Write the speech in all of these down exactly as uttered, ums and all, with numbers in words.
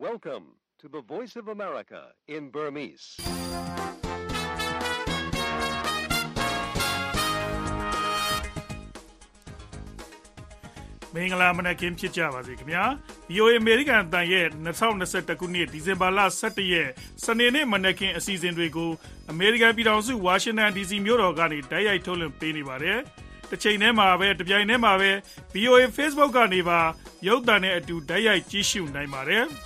Welcome to the Voice of America in Burmese. ။မင်္ဂလာမနက်ခင်းဖြစ်ကြပါစေခင်ဗျာ။ ဗွီအိုအေ အမေရိကန်အသံရဲ့၂၀၂၁ခုနှစ်ဒီဇင်ဘာလ၁၁ရက်စနေနေ့မနက်ခင်းအစီအစဉ်တွေကိုအမေရိကန်ပြည်ထောင်စုဝါရှင်တန်ဒီစီမြို့တော်ကနေတိုက်ရိုက်ထုတ်လွှင့်ပေးနေပါတယ်။တစ်ချိန်တည်းမှာပဲတပြိုင်တည်းမှာပဲ ဗွီအိုအေ Facebook ကနေပါရုပ်သံနဲ့အတူတိုက်ရိုက်ကြည့်ရှုနိုင်ပါတယ်။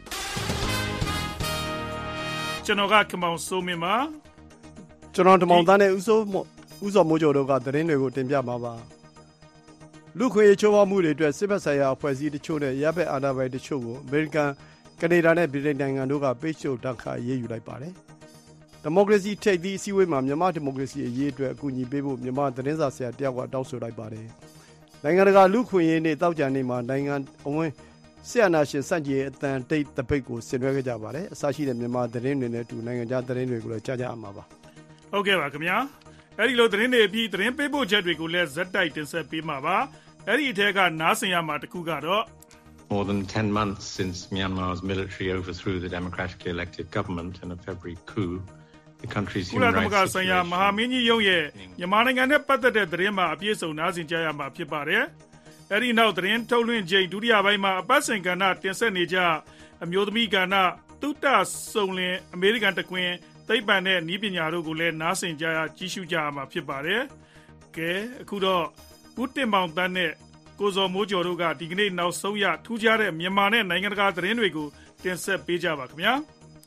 ကျွန်တော်ကကမောင်စိုးမင်းပါ။ကျွန်တော်တမောင်သားနဲ့ဦးစိုးဦးစောမိုးကျော်တို့ကသတင်းတွေကိုတင်ပြမှာပါ။လူခွေချိုးဖောက်မှုတွေအတွက်စစ်ဘက်ဆိုင်ရာအဖွဲ့အစည်းတချို့နဲ့ရပ်ဘက်အာဏာပိုင်တချို့ကိုအမေရိကန်၊ကနေဒါနဲ့ဗြိတိန်နိုင်ငံတို့ကပိတ်ဆို့ဒဏ်ခတ်အရေးယူလိုက်ပါတယ်။ဒီမိုကရေစီထိပ်သီးအစည်းအဝေးမှာမြန်မာဒီမိုကရေစီအရေးအတွက်အကူအညီပေးဖို့မြန်မာသတင်းစာဆရာတယောက်ကတောင်းဆိုလိုက်ပါတယ်။နိုင်ငံတကာလူခွေရေးနေ့တောက်ကြံနေ့မှာနိုင်ငံအဝန်းစစ်အာဏာရှင်စန့်ကျင်အသံတိတ်တပိတ်ကိုဆင်နွှဲခဲ့ကြပါတယ်။အစရှိတဲ့မြန်မာသတင်းတွေနဲ့အတူနိုင်ငံခြားသတင်းတွေကိုလည်းကြားကြအောင်ပါ။ဟုတ်ကဲ့ပါခင်ဗျာ။အဲဒီလိုသတင်းတွေအပြီးသတင်းပေးပို့ချက်တွေကိုလည်းဇက်တိုက်တင်ဆက်ပေးမှာပါ။အဲဒီအထက်ကနားဆင်ရမှာတခုကတော့ More than ten months since Myanmar's military overthrew the democratically elected government in a February coup, the country's human rights situation ဆိုင်ရာမဟာမင်းကြီးရုံးရဲ့မြန်မာနိုင်ငံနဲ့ပတ်သက်တဲ့သတင်းမှာအပြည့်စုံနားဆင်ကြရမှာဖြစ်ပါတယ်။အဲဒီနောက်သတင်းထုတ်လွှင့်ချိန်ဒုတိယပိုင်းမှာအပတ်စဉ်ကဏ္ဍတင်ဆက်နေကြအမျိုးသမီးကဏ္ဍသုတစုံလင်အမေရိကန်တကွင်သိပ္ပံနဲ့နည်းပညာတို့ကိုလည်းနားဆင်ကြရကြီးစုကြရမှာဖြစ်ပါတယ်။ကဲအခုတော့ဦးတင်မောင်တန်းနဲ့ကိုဇော်မိုးကျော်တို့ကဒီကနေ့နောက်ဆုံးရထူးခြားတဲ့မြန်မာနဲ့နိုင်ငံတကာသတင်းတွေကိုတင်ဆက်ပေးကြပါခင်ဗျာ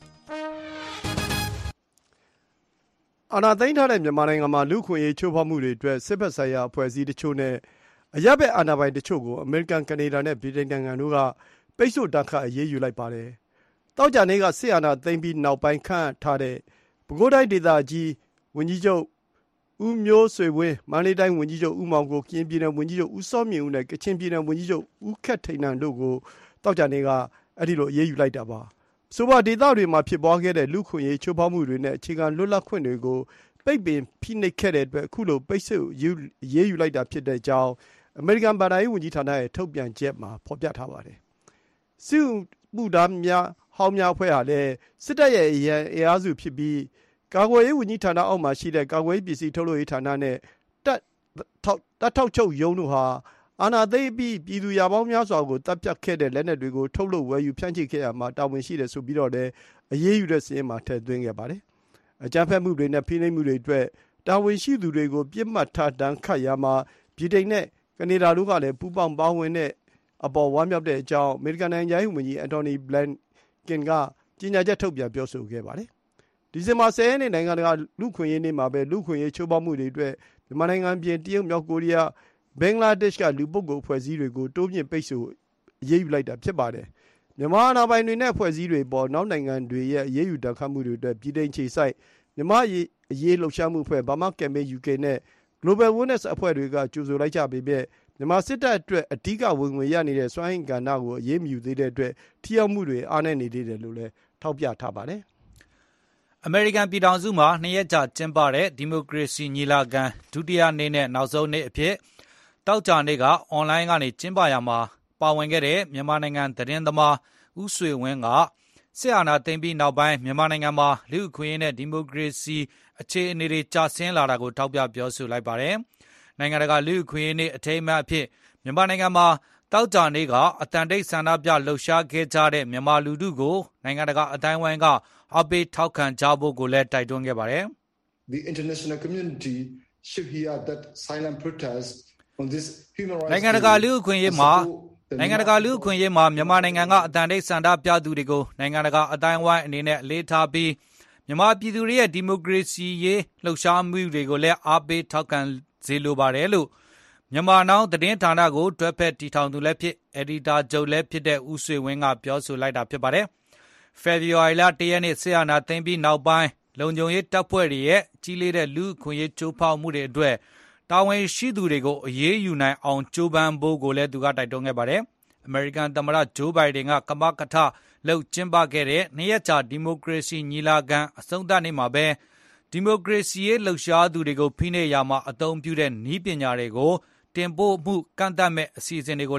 ။အာဏာသိမ်းထားတဲ့မြန်မာနိုင်ငံမှာလူခွင့်ရေးချိုးဖောက်မှုတွေအတွက်စစ်ဘက်ဆိုင်ရာအဖွဲ့အစည်းတချို့နဲ့အရပ်ဘက်အာဏာပိုင်တချို့ကိုအမေရိကန်၊ကနေဒါနဲ့ဗြိတိန်နိုင်ငံတို့ကပိတ်ဆို့ဒဏ်ခတ်အရေးယူလိုက်ပါတယ်။သောကြာနေ့ကစစ်အာဏာသိမ်းပြီးနောက်ပိုင်းခန့်ထားတဲ့ပဲခူးတိုင်းဒေသကြီးဝန်ကြီးချုပ်ဦးမျိုးဆွေဝင်း၊မန္တလေးတိုင်းဝန်ကြီးချုပ်ဦးမောင်ကို၊ကရင်ပြည်နယ်ဝန်ကြီးချုပ်ဦးစောမြင့်ဦးနဲ့ကချင်ပြည်နယ်ဝန်ကြီးချုပ်ဦးခက်ထိန်နန်တို့ကိုသောကြာနေ့ကအဲဒီလိုအရေးယူလိုက်တာပါ။အဆိုပါဒေသတွေမှာဖြစ်ပွားခဲ့တဲ့လူ့အခွင့်အရေးချိုးဖောက်မှုတွေနဲ့အခြေခံလွတ်လပ်ခွင့်တွေကိုပိတ်ပင်ဖိနှိပ်ခဲ့တဲ့အတွက်အခုလိုပိတ်ဆို့အရေးယူလိုက်တာဖြစ်တဲ့အကြောင်းအမေရိကန်ဘဏ္ဍာရေးဝန်ကြီးဌာနရဲ့ထုတ်ပြန်ချက်မှာဖော်ပြထားပါတယ်။စစ်မှုထမ်းများဟောင်းများအဖွဲ့ဟာလည်းစစ်တပ်ရဲ့အင်အားစုဖြစ်ပြီးကာကွယ်ရေးဝန်ကြီးဌာနအောက်မှာရှိတဲ့ကာကွယ်ရေးပစ္စည်းထုတ်လုပ်ရေးဌာနနဲ့တပ်တပ်ထောက်ချုပ်ရုံးတို့ဟာအာဏာသိမ်းပြီးပြည်သူရာပေါင်းများစွာကိုတပ်ဖြတ်ခဲ့တဲ့လက်နက်တွေကိုထုတ်လုပ်ဝယ်ယူဖြန့်ချိခဲ့ရမှာတာဝန်ရှိတယ်ဆိုပြီးတော့လည်းအရေးယူတဲ့စာရင်းမှာထည့်သွင်းခဲ့ပါတယ်။အကြမ်းဖက်မှုတွေနဲ့ဖိနှိပ်မှုတွေအတွက်တာဝန်ရှိသူတွေကိုပြစ်မှတ်ထားဒဏ်ခတ်ရမှာဗြိတိန်နဲ့ကနေဒါတို့ကလည်းပူးပေါင်းပါဝင်တဲ့အပေါ်ဝမ်းမြောက်တဲ့အကြောင်းအမေရိကန်နိုင်ငံခြားရေးဝန်ကြီးအန်တိုနီဘလန်ကင်ကကြေညာချက်ထုတ်ပြန်ပြောဆိုခဲ့ပါတယ်။ဒီဇင်ဘာ၁၀ရက်နေ့နိုင်ငံတကာလူ့အခွင့်အရေးနေ့မှာပဲလူ့အခွင့်အရေးချိုးဖောက်မှုတွေအတွက်မြန်မာနိုင်ငံပြင်တရုတ်၊မြောက်ကိုရီးယား၊ဘင်္ဂလားဒေ့ရှ်ကလူပုဂ္ဂိုလ်အဖွဲ့အစည်းတွေကိုတိုးမြှင့်ပိတ်ဆို့အရေးယူလိုက်တာဖြစ်ပါတယ်။မြန်မာအာဏာပိုင်တွေနဲ့အဖွဲ့အစည်းတွေအပေါ်နောက်နိုင်ငံတွေရဲ့အရေးယူဒဏ်ခတ်မှုတွေအတွက်ဗြိတိန်အခြေစိုက်မြန်မာ့အရေးလှုပ်ရှားမှုအဖွဲ့ Burma Campaign ယူ ကေ နဲ့ Global Witness အဖွဲ့တွေကကြိုဆိုလိုက်ကြပေမယ့်မြန်မာစစ်တပ်အတွက်အဓိကဝင်ငွေရနေတဲ့စွမ်းအင်ကဏ္ဍကိုအရေးမယူသေးတဲ့အတွက်ထိရောက်မှုတွေအားနည်းနေသေးတယ်လို့လည်းထောက်ပြထားပါတယ်။အမေရိကန်ပြည်ထောင်စုမှာနှစ်ရက်ကြာကျင်းပတဲ့ဒီမိုကရေစီညီလာခံဒုတိယနေ့နဲ့နောက်ဆုံးနေ့အဖြစ်သောကြာနေ့ကအွန်လိုင်းကနေကျင်းပရာမှာပါဝင်ခဲ့တဲ့မြန်မာနိုင်ငံသတင်းသမားဦးဆွေဝင်းကစစ်အာဏာသိမ်းပြီးနောက်ပိုင်းမြန်မာနိုင်ငံမှာလူ့အခွင့်အရေးနဲ့ဒီမိုကရေစီအခြေအနေတွေကျဆင်းလာတာကိုထောက်ပြပြောဆိုလိုက်ပါတယ်။နိုင်ငံတကာလူ့အခွင့်အရေးနေ့အထိမ်းအမှတ်အဖြစ်မြန်မာနိုင်ငံမှာသောကြာနေ့ကအတန်တိတ်ဆန္ဒပြလှုပ်ရှားခဲ့ကြတဲ့မြန်မာလူထုကိုနိုင်ငံတကာအတိုင်းဝိုင်းကအပိထောက်ခံကြဖို့ကိုလည်းတိုက်တွန်းခဲ့ပါတယ်။ The international community should hear that silent protest on this human rights နိုင်ငံတကာလူ့အခွင့်အရေးမှာနိုင်ငံတကာလူ့အခွင့်အရေးမှာမြန်မာနိုင်ငံကအတန်တိတ်ဆန္ဒပြသူတွေကိုနိုင်ငံတကာအတိုင်းဝိုင်းအနေနဲ့အလေးထားပြီးမြန်မာပြည်သူတွေရဲ့ဒီမိုကရေစီရေးလှုပ်ရှားမှုတွေကိုလည်းအားပေးထောက်ခံစေလိုပါတယ်လို့မြန်မာနောင်သတင်းဌာနကိုတွဲဖက်တည်ထောင်သူလည်းဖြစ်အယ်ဒီတာချုပ်လည်းဖြစ်တဲ့ဦးဆွေဝင်းကပြောဆိုလိုက်တာဖြစ်ပါတယ်။ဖေဖော်ဝါရီလတရက်နေ့စစ်အာဏာသိမ်းပြီးနောက်ပိုင်းလုံခြုံရေးတပ်ဖွဲ့တွေရဲ့ကြီးလေးတဲ့လူ့အခွင့်အရေးချိုးဖောက်မှုတွေအတွက်တာဝန်ရှိသူတွေကိုအရေးယူနိုင်အောင်ကြိုးပမ်းဖို့ကိုလည်းသူကတိုက်တွန်းခဲ့ပါတယ်။အမေရိကန်သမ္မတဂျိုးဘိုင်ဒန်ကကမကထလှုပ်ကျင်းပခဲ့တဲ့နှစ်ရက်ကြာဒီမိုကရေစီညီလာခံအဆုံးသတ်နေ့မှာပဲဒီမိုကရေစီရေးလှုပ်ရှားသူတွေကိုဖိနှိပ်ရာမှာအသုံးပြုတဲ့နည်းပညာတွေကိုတင်ပို့မှုကန့်သတ်မဲ့အစီအစဉ်တွေကိုလည်း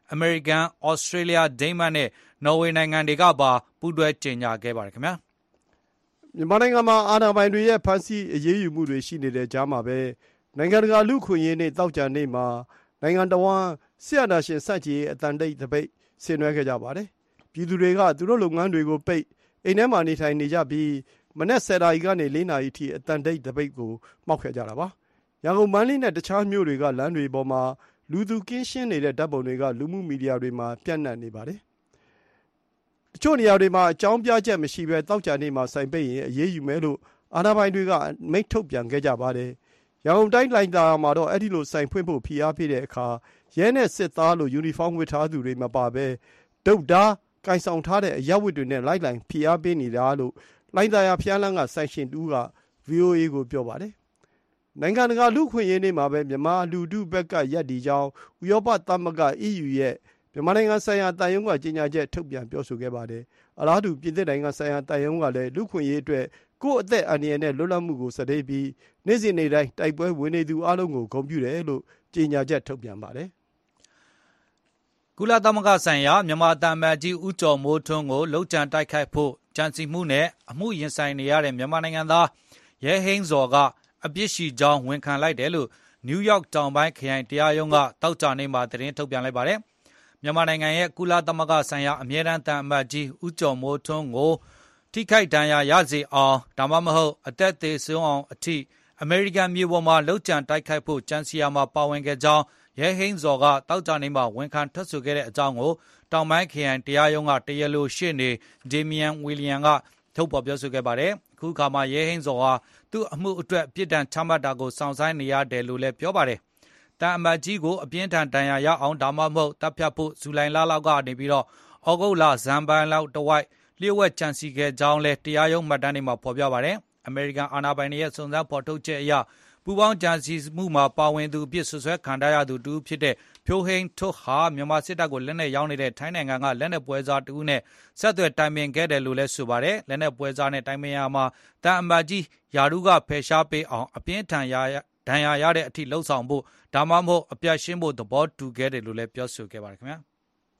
အမေရိကန်၊ဩစတြေးလျ၊ဒိန်းမတ်နဲ့နော်ဝေနိုင်ငံတွေကပါပူးတွဲကြေညာခဲ့ပါတယ်ခင်ဗျာမြန်မာနိုင်ငံမှာအာဏာပိုင်တွေရဲ့ဖမ်းဆီးအရေးယူမှုတွေရှိနေတဲ့ကြားမှာပဲနိုင်ငံတကာလူ့ခွင့်ရေးနေ့တောက်ကြနေ့မှာနိုင်ငံတော်ဝန်ဆရာနာရှင်စန့်ချီအတန်တိတ်တပိတ်ဆင်နွှဲခဲ့ကြပါတယ်ပြည်သူတွေကသူတို့လုပ်ငန်းတွေကိုပိတ်အိမ်ထဲမှာနေထိုင်နေကြပြီးမနက်ဆယ်နာရီကနေလေးနာရီထိအတန်တိတ်တပိတ်ကိုမှောက်ခဲ့ကြတာပါရန်ကုန်မန္တလေးနဲ့တခြားမြို့တွေကလမ်းတွေပေါ်မှာလူသူကင်းရှင်းနေတဲ့ဓာတ်ပုံတွေကလူမှုမီဒီယာတွေမှာပြန့်နှံ့နေပါတယ်တချို့နေရာတွေမှာအကြောင်းပြချက်မရှိဘဲတောက်ကြနေ့မှာဆိုင်ပိတ်ရင်အရေးယူမယ်လို့အာဏာပိုင်တွေကမိန့်ထုတ်ပြန်ခဲ့ကြပါတယ်ရန်ကုန်တိုင်းလိုင်သာမှာတော့အဲ့ဒီလိုဆိုင်ဖွင့်ဖို့ဖိအားပေးတဲ့အခါရဲနဲ့စစ်သားလို့ယူနီဖောင်းဝတ်ထားသူတွေမပါဘဲဒုတ်ဓားကင်ဆောင်ထားတဲ့အရပ်ဝတ်တွေနဲ့လိုက်လိုင်ဖိအားပေးနေတာလို့လိုင်သာယာဖျားလန်းကဆိုင်ရှင်တူက ဗွီအိုအေ ကိုပြောပါတယ်နိုင်ငံတကာလူ့ခွင့်ရေးနေ့မှာပဲမြန်မာလူထုဘက်ကရပ်တည်ကြောင်းဥရောပသမဂ္ဂ အီးယူ ရဲ့မြန်မာနိုင်ငံဆိုင်ရာတန်ယုံကကြေညာချက်ထုတ်ပြန်ပြောဆိုခဲ့ပါတယ်အလားတူပြည်သစ်နိုင်ငံဆိုင်ရာတန်ယုံကလည်းလူ့ခွင့်ရေးအတွက်ကိုယ့်အသက်အန္တရာယ်နဲ့လွတ်လပ်မှုကိုစတဲ့ပြီးနေ့စဉ်နေ့တိုင်းတိုက်ပွဲဝင်နေသူအလုံးကိုဂုဏ်ပြုတယ်လို့ကြေညာချက်ထုတ်ပြန်ပါတယ်ကုလသမဂ္ဂဆိုင်ရာမြန်မာတမန်ကြီးဦးကျော်မိုးထွန်းကိုလှုပ်ကြံတိုက်ခိုက်ဖို့ကြံစီမှုနဲ့အမှုရင်ဆိုင်နေရတဲ့မြန်မာနိုင်ငံသားရဲဟိန်းဇော်ကအပြစ်ရှိကြောင်းဝန်ခံလိုက်တယ်လို့နယူးယောက်တောင်ပိုင်းခရိုင်တရားရုံးကတောက်ကြနေ့မှာသတင်းထုတ်ပြန်လိုက်ပါတယ်မြန်မာနိုင်ငံရဲ့ကုလသမဂ္ဂဆိုင်ရာအမြဲတမ်းတန်အမတ်ကြီးဦးကျော်မိုးထွန်းကိုထိခိုက်ဒဏ်ရာရစေအောင်ဒါမှမဟုတ်အသက်သေဆုံးအောင်အထိအမေရိကန်မြေပေါ်မှာလှုပ်ကြံတိုက်ခိုက်ဖို့ကြံစီယာမှာပါဝင်ခဲ့ကြောင်းရဲဟိန်းဇော်ကတောက်ကြနေ့မှာဝန်ခံထွက်ဆိုခဲ့တဲ့အကြောင်းကိုတောင်ပိုင်းခရိုင်တရားရုံးကတရားလိုရှေ့နေဒေမီယန်ဝီလီယံကထုတ်ဖော်ပြောဆိုခဲ့ပါတယ်အခုခါမှာရဲဟိန်းဇော်ဟာသူ့အမှုအတွက်ပြစ်ဒဏ်ချမှတ်တာကိုစောင့်ဆိုင်းနေရတယ်လို့လည်းပြောပါတယ်တန်အမတ်ကြီးကိုအပြင်းထန်ဒဏ်ရာရအောင်ဒါမှမဟုတ်တပ်ဖြတ်ဖို့ဇူလိုင်လလောက်ကနေပြီးတော့ဩဂုတ်လဇန်ပိုင်းလောက်တဝိုက်လျှို့ဝှက်ကြံစီခဲ့ကြောင်းလည်းတရားရုံးမှတ်တမ်းတွေမှာဖော်ပြပါတယ်အမေရိကန်အာဏာပိုင်တွေရဲ့စုံစမ်းဖော်ထုတ်ချက်အရပူပေါင်းကြံစည်မှုမှာပါဝင်သူအဖြစ်ဆွဆွဲခံထားရသူတူဖြစ်တဲ့ဖြိုးဟိန်းထွတ်ဟာမြန်မာစစ်တပ်ကိုလက်နက်ရောင်းနေတဲ့ထိုင်းနိုင်ငံကလက်နက်ပွဲစားတူနဲ့ဆက်သွယ်တိုင်ပင်ခဲ့တယ်လို့လည်းဆိုပါတယ်လက်နက်ပွဲစားနဲ့တိုင်ပင်ရမှာတန်အမတ်ကြီးယာရုကဖယ်ရှားပေးအောင်အပြင်းထန်ရာဒဏ်ရာရတဲ့အထိလှုပ်ဆောင်ဖို့ဒါမှမဟုတ်အပြတ်ရှင်းဖို့သဘောတူခဲ့တယ်လို့လည်းပြောဆိုခဲ့ပါတယ်ခင်ဗျာ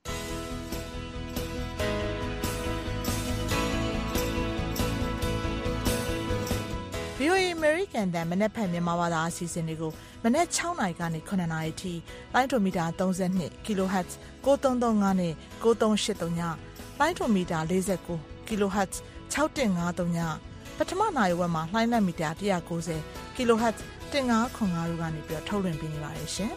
ဗီအိုအေ American တန်မနက်ဖြန်မြန်မာဘာသာအစီအစဉ်တွေကိုမနက်၆နာရီကနေ၇နာရီထိလိုင်းဒိုမီတာ၃၂ kHz ၉၃၃၅နဲ့၉၃၈၃ညလိုင်းဒိုမီတာ၄၉ kHz ၆၁၅၃ညပထမနာရီဝက်မှာလိုင်းလက်မီတာ၁၉၀ kHz ၁၅ခွန်၅တို့ကနေပြီးထုတ်လွှင့်ပေးနေပါတယ်ရှင်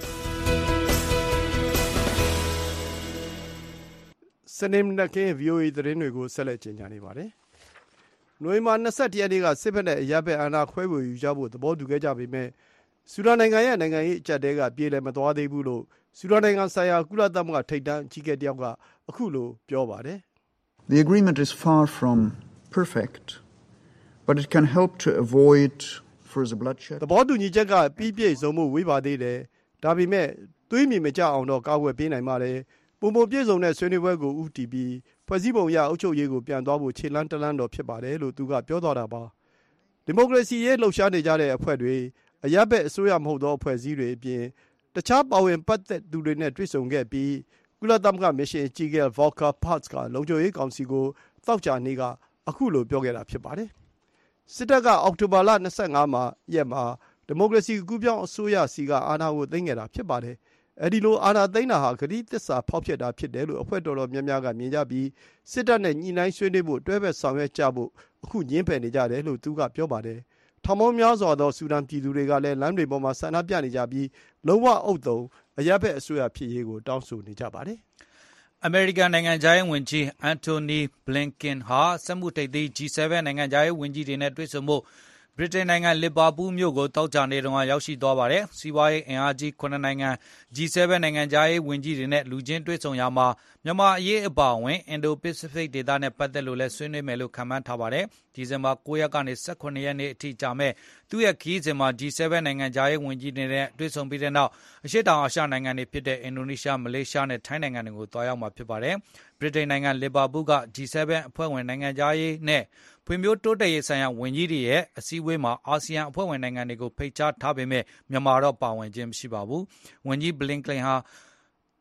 စနေနေ့က ဗီအိုအေ သတင်းတွေကိုဆက်လက်ကြေညာနေပါတယ်နိုဝင်ဘာ၂၁ရက်နေ့ကစစ်ဘက်နဲ့အရပ်ဘက်အာဏာခွဲဝေယူကြဖို့သဘောတူခဲ့ကြပေမဲ့ဆူဒန်နိုင်ငံရဲ့နိုင်ငံရေးအကျပ်တဲကပြေလည်မသွားသေးဘူးလို့ဆူဒန်နိုင်ငံဆိုင်ရာကုလသမဂ္ဂထိပ်တန်းအကြီးအကဲတယောက်ကအခုလိုပြောပါတယ် The agreement is far from perfect, but it can help to avoid further bloodshed. သဘောတူညီချက်ကပြီးပြည့်စုံမှုဝေးပါသေးတယ်။ဒါပေမဲ့သွေးမြေမကျအောင်တော့ကာကွယ်ပေးနိုင်ပါတယ်။ပုံပုံပြည့်စုံတဲ့ဆွေးနွေးပွဲကိုဦးတည်ပြီးဖွဲ့စည်းပုံရအုပ်ချုပ်ရေးကိုပြန်သွားဖို့ခြေလှမ်းတလန်းတော်ဖြစ်ပါတယ်လို့သူကပြောသွားတာပါ။ဒီမိုကရေစီရေးလှုပ်ရှားနေကြတဲ့အဖွဲ့တွေအရပ်ဘက်အစိုးရမဟုတ်သောအဖွဲ့အစည်းတွေအပြင်တခြားပါဝင်ပတ်သက်သူတွေနဲ့တွေ့ဆုံခဲ့ပြီးကုလသမဂ္ဂမစ်ရှင်အကြီးအကဲ Volker Perthes ကလုံခြုံရေးကောင်စီကိုသောကြာနေ့ကအခုလိုပြောခဲ့တာဖြစ်ပါတယ်။စစ်တပ်ကအောက်တိုဘာလ၂၅မှာရက်မှာဒီမိုကရေစီကူးပြောင်းအစိုးရစီကအာဏာကိုသိမ်းခဲ့တာဖြစ်ပါတယ်။အဲဒီလိုအာဏာသိမ်းတာဟာဂတိသစ္စာဖောက်ဖျက်တာဖြစ်တယ်လို့အဖွဲ့တော်တော်များများကမြင်ကြပြီးစစ်တပ်နဲ့ညှိနှိုင်းဆွေးနွေးဖို့တွဲဘက်ဆောင်ရွက်ကြဖို့အခုညှင်းပယ်နေကြတယ်လို့သူကပြောပါတယ်။ထောင်ပေါင်းများစွာသောဆူဒန်ပြည်သူတွေကလည်းလမ်းတွေပေါ်မှာဆန္ဒပြနေကြပြီးလုံးဝအုပ်သုံးအရပ်ဘက်အစိုးရဖြစ်ရေးကိုတောင်းဆိုနေကြပါတယ်။အမေရိကန်နိုင်ငံခြားရေးဝန်ကြီးအန်တိုနီဘလင်ကင်ဟာစက်မှုထိပ်သီး ဂျီ ဆဗန် နိုင်ငံခြားရေးဝန်ကြီးတွေနဲ့တွေ့ဆုံဖို့ဗြိတိန်နိုင်ငံလီဗာပူးမြို့ကိုတောက်ကြနေတုန်းကရောက်ရှိသွားပါတယ်။စီးပွားရေးအင်အားကြီးခုနှစ်နိုင်ငံ ဂျီ ဆဗန် နိုင်ငံခြားရေးဝန်ကြီးတွေနဲ့လူချင်းတွေ့ဆုံရာမှာမြန်မာအရေးအပါအဝင်အင်ဒိုပစိဖိတ်ဒေသနဲ့ပတ်သက်လို့လည်းဆွေးနွေးမယ်လို့ခန့်မှန်းထားပါတယ်။ဒီဇင်ဘာ၉ရက်ကနေ၁၇ရက်နေ့အထိကြာမဲ့သူ့ရဲ့ခရီးစဉ်မှာ ဂျီ ဆဗန် နိုင်ငံခြားရေးဝန်ကြီးတွေနဲ့တွေ့ဆုံပြီးတဲ့နောက်အရှေ့တောင်အာရှနိုင်ငံတွေဖြစ်တဲ့အင်ဒိုနီးရှားမလေးရှားနဲ့ထိုင်းနိုင်ငံတွေကိုသွားရောက်မှာဖြစ်ပါတယ်။ဗြိတိန်နိုင်ငံလီဗာပူးက ဂျီ ဆဗန် အဖွဲ့ဝင်နိုင်ငံခြားရေးနဲ့ဖွံ့ဖြိုးတိုးတက်ရေးဆိုင်ရာဝန်ကြီးတွေရဲ့အစည်းအဝေးမှာအာဆီယံအဖွဲ့ဝင်နိုင်ငံတွေကိုဖိတ်ကြားထားပေမဲ့မြန်မာတော့ပါဝင်ခြင်းမရှိပါဘူး။ဝန်ကြီးဘလင်ကန်ဟာ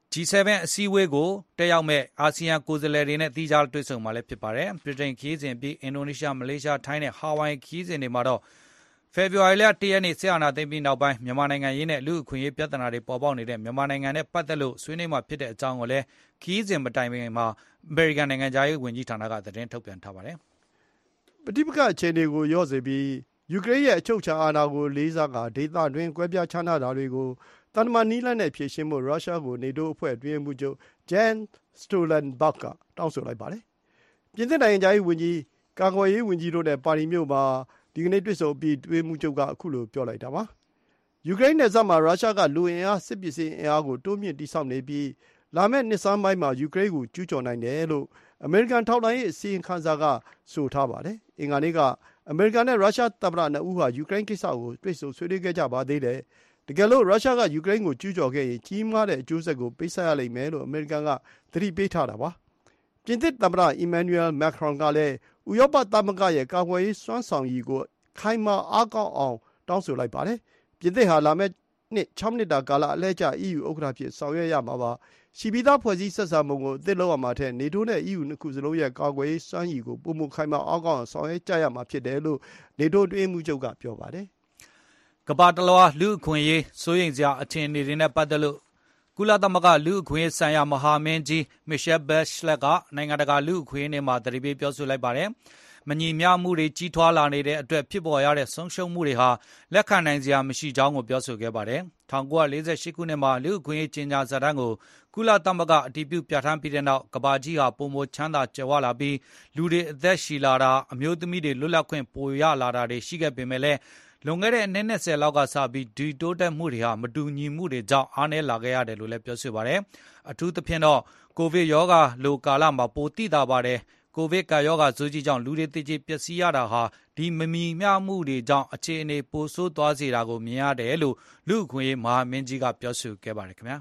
G เซเว่น အစည်းအဝေးကိုတက်ရောက်မဲ့အာဆီယံကိုယ်စားလှယ်တွေနဲ့တီးခြားတွေ့ဆုံမှာလည်းဖြစ်ပါတယ်ဗြိတိန်ခီးစဉ်ပြီးအင်ဒိုနီးရှားမလေးရှားထိုင်းနဲ့ဟာဝိုင်ခီးစဉ်တွေမှာတော့ဖေဖော်ဝါရီလတရက်နေ့ဆက်အာဏာသိမ်းပြီးနောက်ပိုင်းမြန်မာနိုင်ငံရင်းနဲ့လူအခွင့်အရေးပြဿနာတွေပေါ်ပေါက်နေတဲ့မြန်မာနိုင်ငံနဲ့ပတ်သက်လို့ဆွေးနွေးမှာဖြစ်တဲ့အကြောင်းကိုလည်းခီးစဉ်မတိုင်ပင်မှာအမေရိကန်နိုင်ငံသားရေးဝန်ကြီးဌာနကသတင်းထုတ်ပြန်ထားပါတယ်ပဋိပက္ခအခြေအနေကိုရော့စေပြီးယူကရိန်းရဲ့အချုပ်အခြာအာဏာကိုလေးစားကာဒေသတွင်းကွဲပြားခြားနားတာတွေကိုတန်တမာနီးလန်းနဲ့ဖြေရှင်းဖို့ရုရှားကိုနေတိုးအဖွဲ့အတွင်းမှုချုပ်ဂျန်စတိုလန်ဘတ်ကတောင်းဆိုလိုက်ပါတယ်ပြင်သစ်နိုင်ငံသားရေးဝန်ကြီးကာကွယ်ရေးဝန်ကြီးတို့နဲ့ပါရီမြို့မှာဒီကနေ့တွေ့ဆုံပြီးတွင်းမှုချုပ်ကအခုလိုပြောလိုက်တာပါယူကရိန်းနယ်စပ်မှာရုရှားကလူအင်အားစစ်ပစ္စည်းအင်အားကိုတိုးမြင့်တိစောက်နေပြီးလာမယ့်နှစ်ဆန်းပိုင်းမှာယူကရိန်းကိုကျူးကျော်နိုင်တယ်လို့အမေရိကန်ထောက်လှမ်းရေးအစီရင်ခံစာကဆိုထားပါတယ်အင်္ဂါနေ့ကအမေရိကန်နဲ့ရုရှားသမ္မတနှစ်ဦးဟာယူကရိန်းကိစ္စကိုတွေ့ဆုံဆွေးနွေးခဲ့ကြပါသေးတယ်တကယ်လို့ရုရှားကယူကရိန်းကိုကျူးကျော်ခဲ့ရင်ကြီးမားတဲ့အကျိုးဆက်ကိုပေးဆပ်ရလိမ့်မယ်လို့အမေရိကန်ကသတိပေးထားတာပါပြင်သစ်သမ္မတအီမန်နျူရယ်မက်ခရွန်ကလည်းဥရောပသမဂ္ဂရဲ့ကာကွယ်ရေးစွမ်းဆောင်ရည်ကိုခိုင်မာအားကောင်းအောင်တောင်းဆိုလိုက်ပါတယ်ပြင်သစ်ဟာလာမယ့်နှစ်၆နှစ်တာကာလအလဲကျ အီးယူ ဥက္ကဋ္ဌဖြစ်ဆောင်ရွက်ရမှာပါရှိပြီးသားဖွဲ့စည်းဆက်ဆံမှုကိုအသစ်လုပ်ရမှာထက်နေတိုးနဲ့ အီးယူ နှစ်ခုစလုံးရဲ့ကာကွယ်ရေးစွမ်းရည်ကိုပုံမခိုင်မာအားကောင်းအောင်ဆောင်ရွက်ကြရမှာဖြစ်တယ်လို့နေတိုးတွင်းမှုချုပ်ကပြောပါတယ်ကမ္ဘာတလွှားလူအခွင့်အရေးစိုးရိမ်စရာအခြေအနေတွေနဲ့ပတ်သက်လို့ကုလသမဂ္ဂလူအခွင့်အရေးဆိုင်ရာမဟာမင်းကြီးမစ်ရှယ်ဘက်ရှလက်ကနိုင်ငံတကာလူအခွင့်အရေးနေ့မှာတတိပေးပြောဆိုလိုက်ပါတယ်မညီမျှမှုတွေကြီးထွားလာနေတဲ့အတွက်ဖြစ်ပေါ်ရတဲ့ဆုံးရှုံးမှုတွေဟာလက်ခံနိုင်စရာမရှိကြောင်းကိုပြောဆိုခဲ့ပါတယ်။၁၉၄၈ခုနှစ်မှာလူအခွင့်အရေးကြေညာစာတမ်းကိုကုလသမဂ္ဂအတည်ပြုပြဋ္ဌာန်းပြီးတဲ့နောက်ကမ္ဘာကြီးဟာပုံမချမ်းသာကြွယ်ဝလာပြီးလူတွေအသက်ရှည်လာတာအမျိုးသမီးတွေလွတ်လပ်ခွင့်ပိုရလာတာတွေရှိခဲ့ပေမဲ့လည်းလွန်ခဲ့တဲ့အနှစ်၂၀လောက်ကစပြီးဒီတိုးတက်မှုတွေဟာမတူညီမှုတွေကြောင့်အားနည်းလာခဲ့ရတယ်လို့လည်းပြောဆိုပါတယ်။အထူးသဖြင့်တော့ကိုဗစ်ရောဂါလိုကာလမှာပိုသိတာပါတယ်။ကိုဗစ်ကာရောဂါဆိုးကြီးကြောင့်လူတွေသိချပျက်စီးရတာဟာဒီမမီမျှမှုတွေကြောင့်အခြေအနေပိုဆိုးသွားစေတာကိုမြင်ရတယ်လို့လူအခွင့်အရေးမဟာမင်းကြီးကပြောဆိုခဲ့ပါတယ်ခင်ဗျာ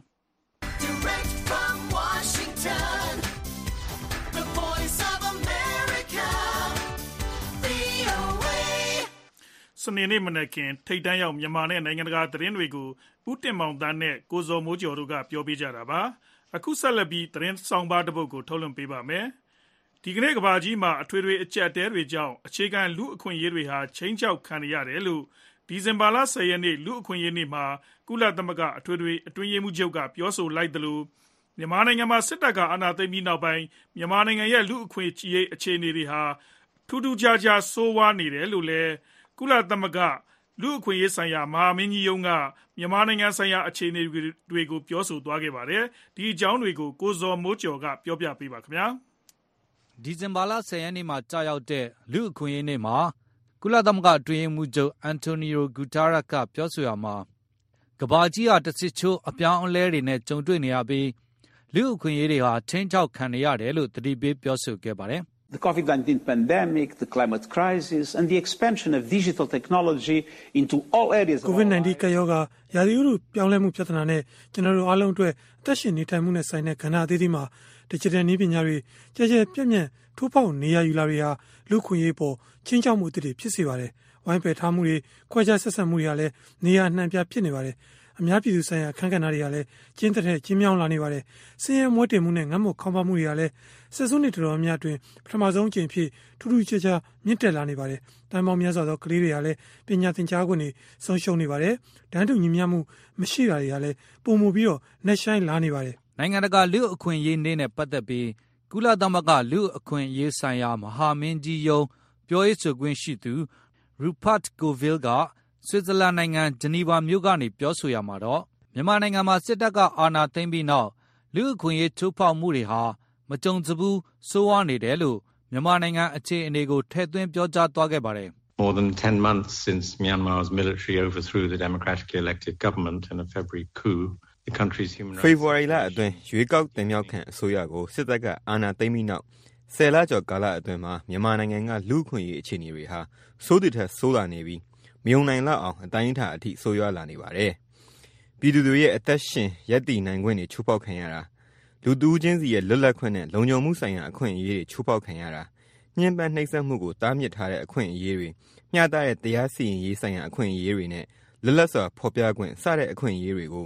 စနေနေ့မနက်ခင်းထိတ်တန့်ရောက်မြန်မာနဲ့နိုင်ငံတကာသတင်းတွေကိုဦးတင်မောင်သားနဲ့ကိုဇော်မိုးကျော်တို့ကပြောပြကြတာပါအခုဆက်လက်ပြီးသတင်းဆောင်ပါတစ်ပုဒ်ကိုထုတ်လွှင့်ပေးပါမယ်ဒီကနေ့ကဘာကြီးမှာအထွေထွေအကြက်တဲတွေကြောင့်အခြေခံလူအခွင့်အရေးတွေဟာချင်းချောက်ခံရတယ်လို့ဒီဇင်ဘာလ၁၀ရက်နေ့လူအခွင့်အရေးနေ့မှာကုလသမဂ္ဂအထွေထွေအတွင်းရေးမှူးချုပ်ကပြောဆိုလိုက်တယ်လို့မြန်မာနိုင်ငံမှာစစ်တပ်ကအာဏာသိမ်းပြီးနောက်ပိုင်းမြန်မာနိုင်ငံရဲ့လူအခွင့်အရေးအခြေအနေတွေဟာထူးထူးခြားခြားဆိုးဝါးနေတယ်လို့လည်းကုလသမဂ္ဂလူအခွင့်အရေးဆိုင်ရာမဟာမင်းကြီးရုံးကမြန်မာနိုင်ငံဆိုင်ရာအခြေအနေတွေကိုပြောဆိုသွားခဲ့ပါတယ်ဒီအကြောင်းတွေကိုကိုဇော်မိုးကျော်ကပြောပြပေးပါခင်ဗျာဒီဇင်ဘာလ၁၀ရက်နေ့မှာကြာရောက်တဲ့လူအခွင့်အရေးနေ့မှာကုလသမဂ္ဂအတွင်းရေးမှူးချုပ်အန်တိုနီယိုဂူတာရက်စ်ကပြောဆိုရမှာကမ္ဘာကြီးဟာတစ်စစ်ချိုးအပြောင်းအလဲတွေနဲ့ကြုံတွေ့နေရပြီးလူအခွင့်အရေးတွေဟာချင်းချောက်ခံနေရတယ်လို့သတိပေးပြောဆိုခဲ့ပါတယ် The COVID nineteen pandemic, the climate crisis, and the expansion of digital technology into all areas of COVID nineteen ကရောဂါရာသီဥတုပြောင်းလဲမှုပြဿနာနဲ့ကျွန်တော်တို့အားလုံးအတွက်အသက်ရှင်နေထိုင်မှုနဲ့ဆိုင်တဲ့ကဏ္ဍအသီးသီးမှာ digital နည်းပညာတွေကြဲကြဲပြန့်ပြန့်ထိုးဖောက်နေရယူလာတွေဟာလူခွင့်ရေးပေါ်ချင်းချောက်မှုအသစ်တွေဖြစ်စေပါတယ်။ဝိုင်းပယ်ထားမှုတွေခွဲခြားဆက်ဆံမှုတွေဟာလည်းနေရာနှံပြဖြစ်နေပါတယ်။အများပြည်သူဆိုင်ရာအခမ်းကဏ္ဍတွေကလည်းကျင်းတဲ့ကျင်းမြောင်းလာနေပါတယ်။စင်ရဲမွဲတင်မှုနဲ့ငတ်မွတ်ခေါင်းပါမှုတွေကလည်းဆက်စွန်းနေတော်တော်များတွင်ပထမဆုံးအကြိမ်ဖြစ်ထူးထူးခြားခြားမြင့်တက်လာနေပါတယ်။တန်ပေါင်းများစွာသောကလေးတွေကလည်းပညာသင်ကြားခွင့်တွေဆုံးရှုံးနေပါတယ်။တန်းတူညီမျှမှုမရှိတာတွေကလည်းပုံမူပြီးတော့နှက်ဆိုင်လာနေပါတယ်။နိုင်ငံတကာလူအခွင့်အရေးနေ့နဲ့ပတ်သက်ပြီးကုလသမဂ္ဂလူအခွင့်အရေးဆိုင်ရာမဟာမင်းကြီးယုံပြောရေးဆိုခွင့်ရှိသူရူပတ်ကိုဗီလ်ကဆွစ်ဇာလန်နိုင်ငံဂျနီဗာမြို့ကနေပြောဆိုရမှာတော့မြန်မာနိုင်ငံမှာစစ်တပ်ကအာဏာသိမ်းပြီးနောက်လူအခွင့်အရေးချိုးဖောက်မှုတွေဟာမကြုံစဘူးဆိုးဝါးနေတယ်လို့မြန်မာနိုင်ငံအခြေအနေကိုထည့်သွင်းပြောကြားသွားခဲ့ပါတယ် More than ten months since Myanmar's military overthrew the democratically elected government in a February coup, the country's human rights ဖေဖော်ဝါရီလအတွင်းရွေးကောက်တင်မြှောက်ခံအစိုးရကိုစစ်တပ်ကအာဏာသိမ်းပြီးနောက်ဆယ်လကျော်ကာလအတွင်းမှာမြန်မာနိုင်ငံကလူ့အခွင့်အရေးအခြေအနေတွေဟာစိုးတည်ထက်ဆိုးလာနေပြီးမယုံနိုင်လောက်အောင်အတိုင်းအတာအထိဆိုးရွားလာနေပါတယ်။ပြည်သူတွေရဲ့အသက်ရှင်ရပ်တည်နိုင်ခွင့်တွေချိုးဖောက်ခံရတာလူသူချင်းစီရဲ့လွတ်လပ်ခွင့်နဲ့လုံခြုံမှုဆိုင်ရာအခွင့်အရေးတွေချိုးဖောက်ခံရတာညှဉ်းပန်းနှိပ်စက်မှုကိုတားမြစ်ထားတဲ့အခွင့်အရေးတွေမျှတတဲ့တရားစီရင်ရေးဆိုင်ရာအခွင့်အရေးတွေနဲ့လွတ်လပ်စွာဖော်ပြခွင့်စတဲ့အခွင့်အရေးတွေကို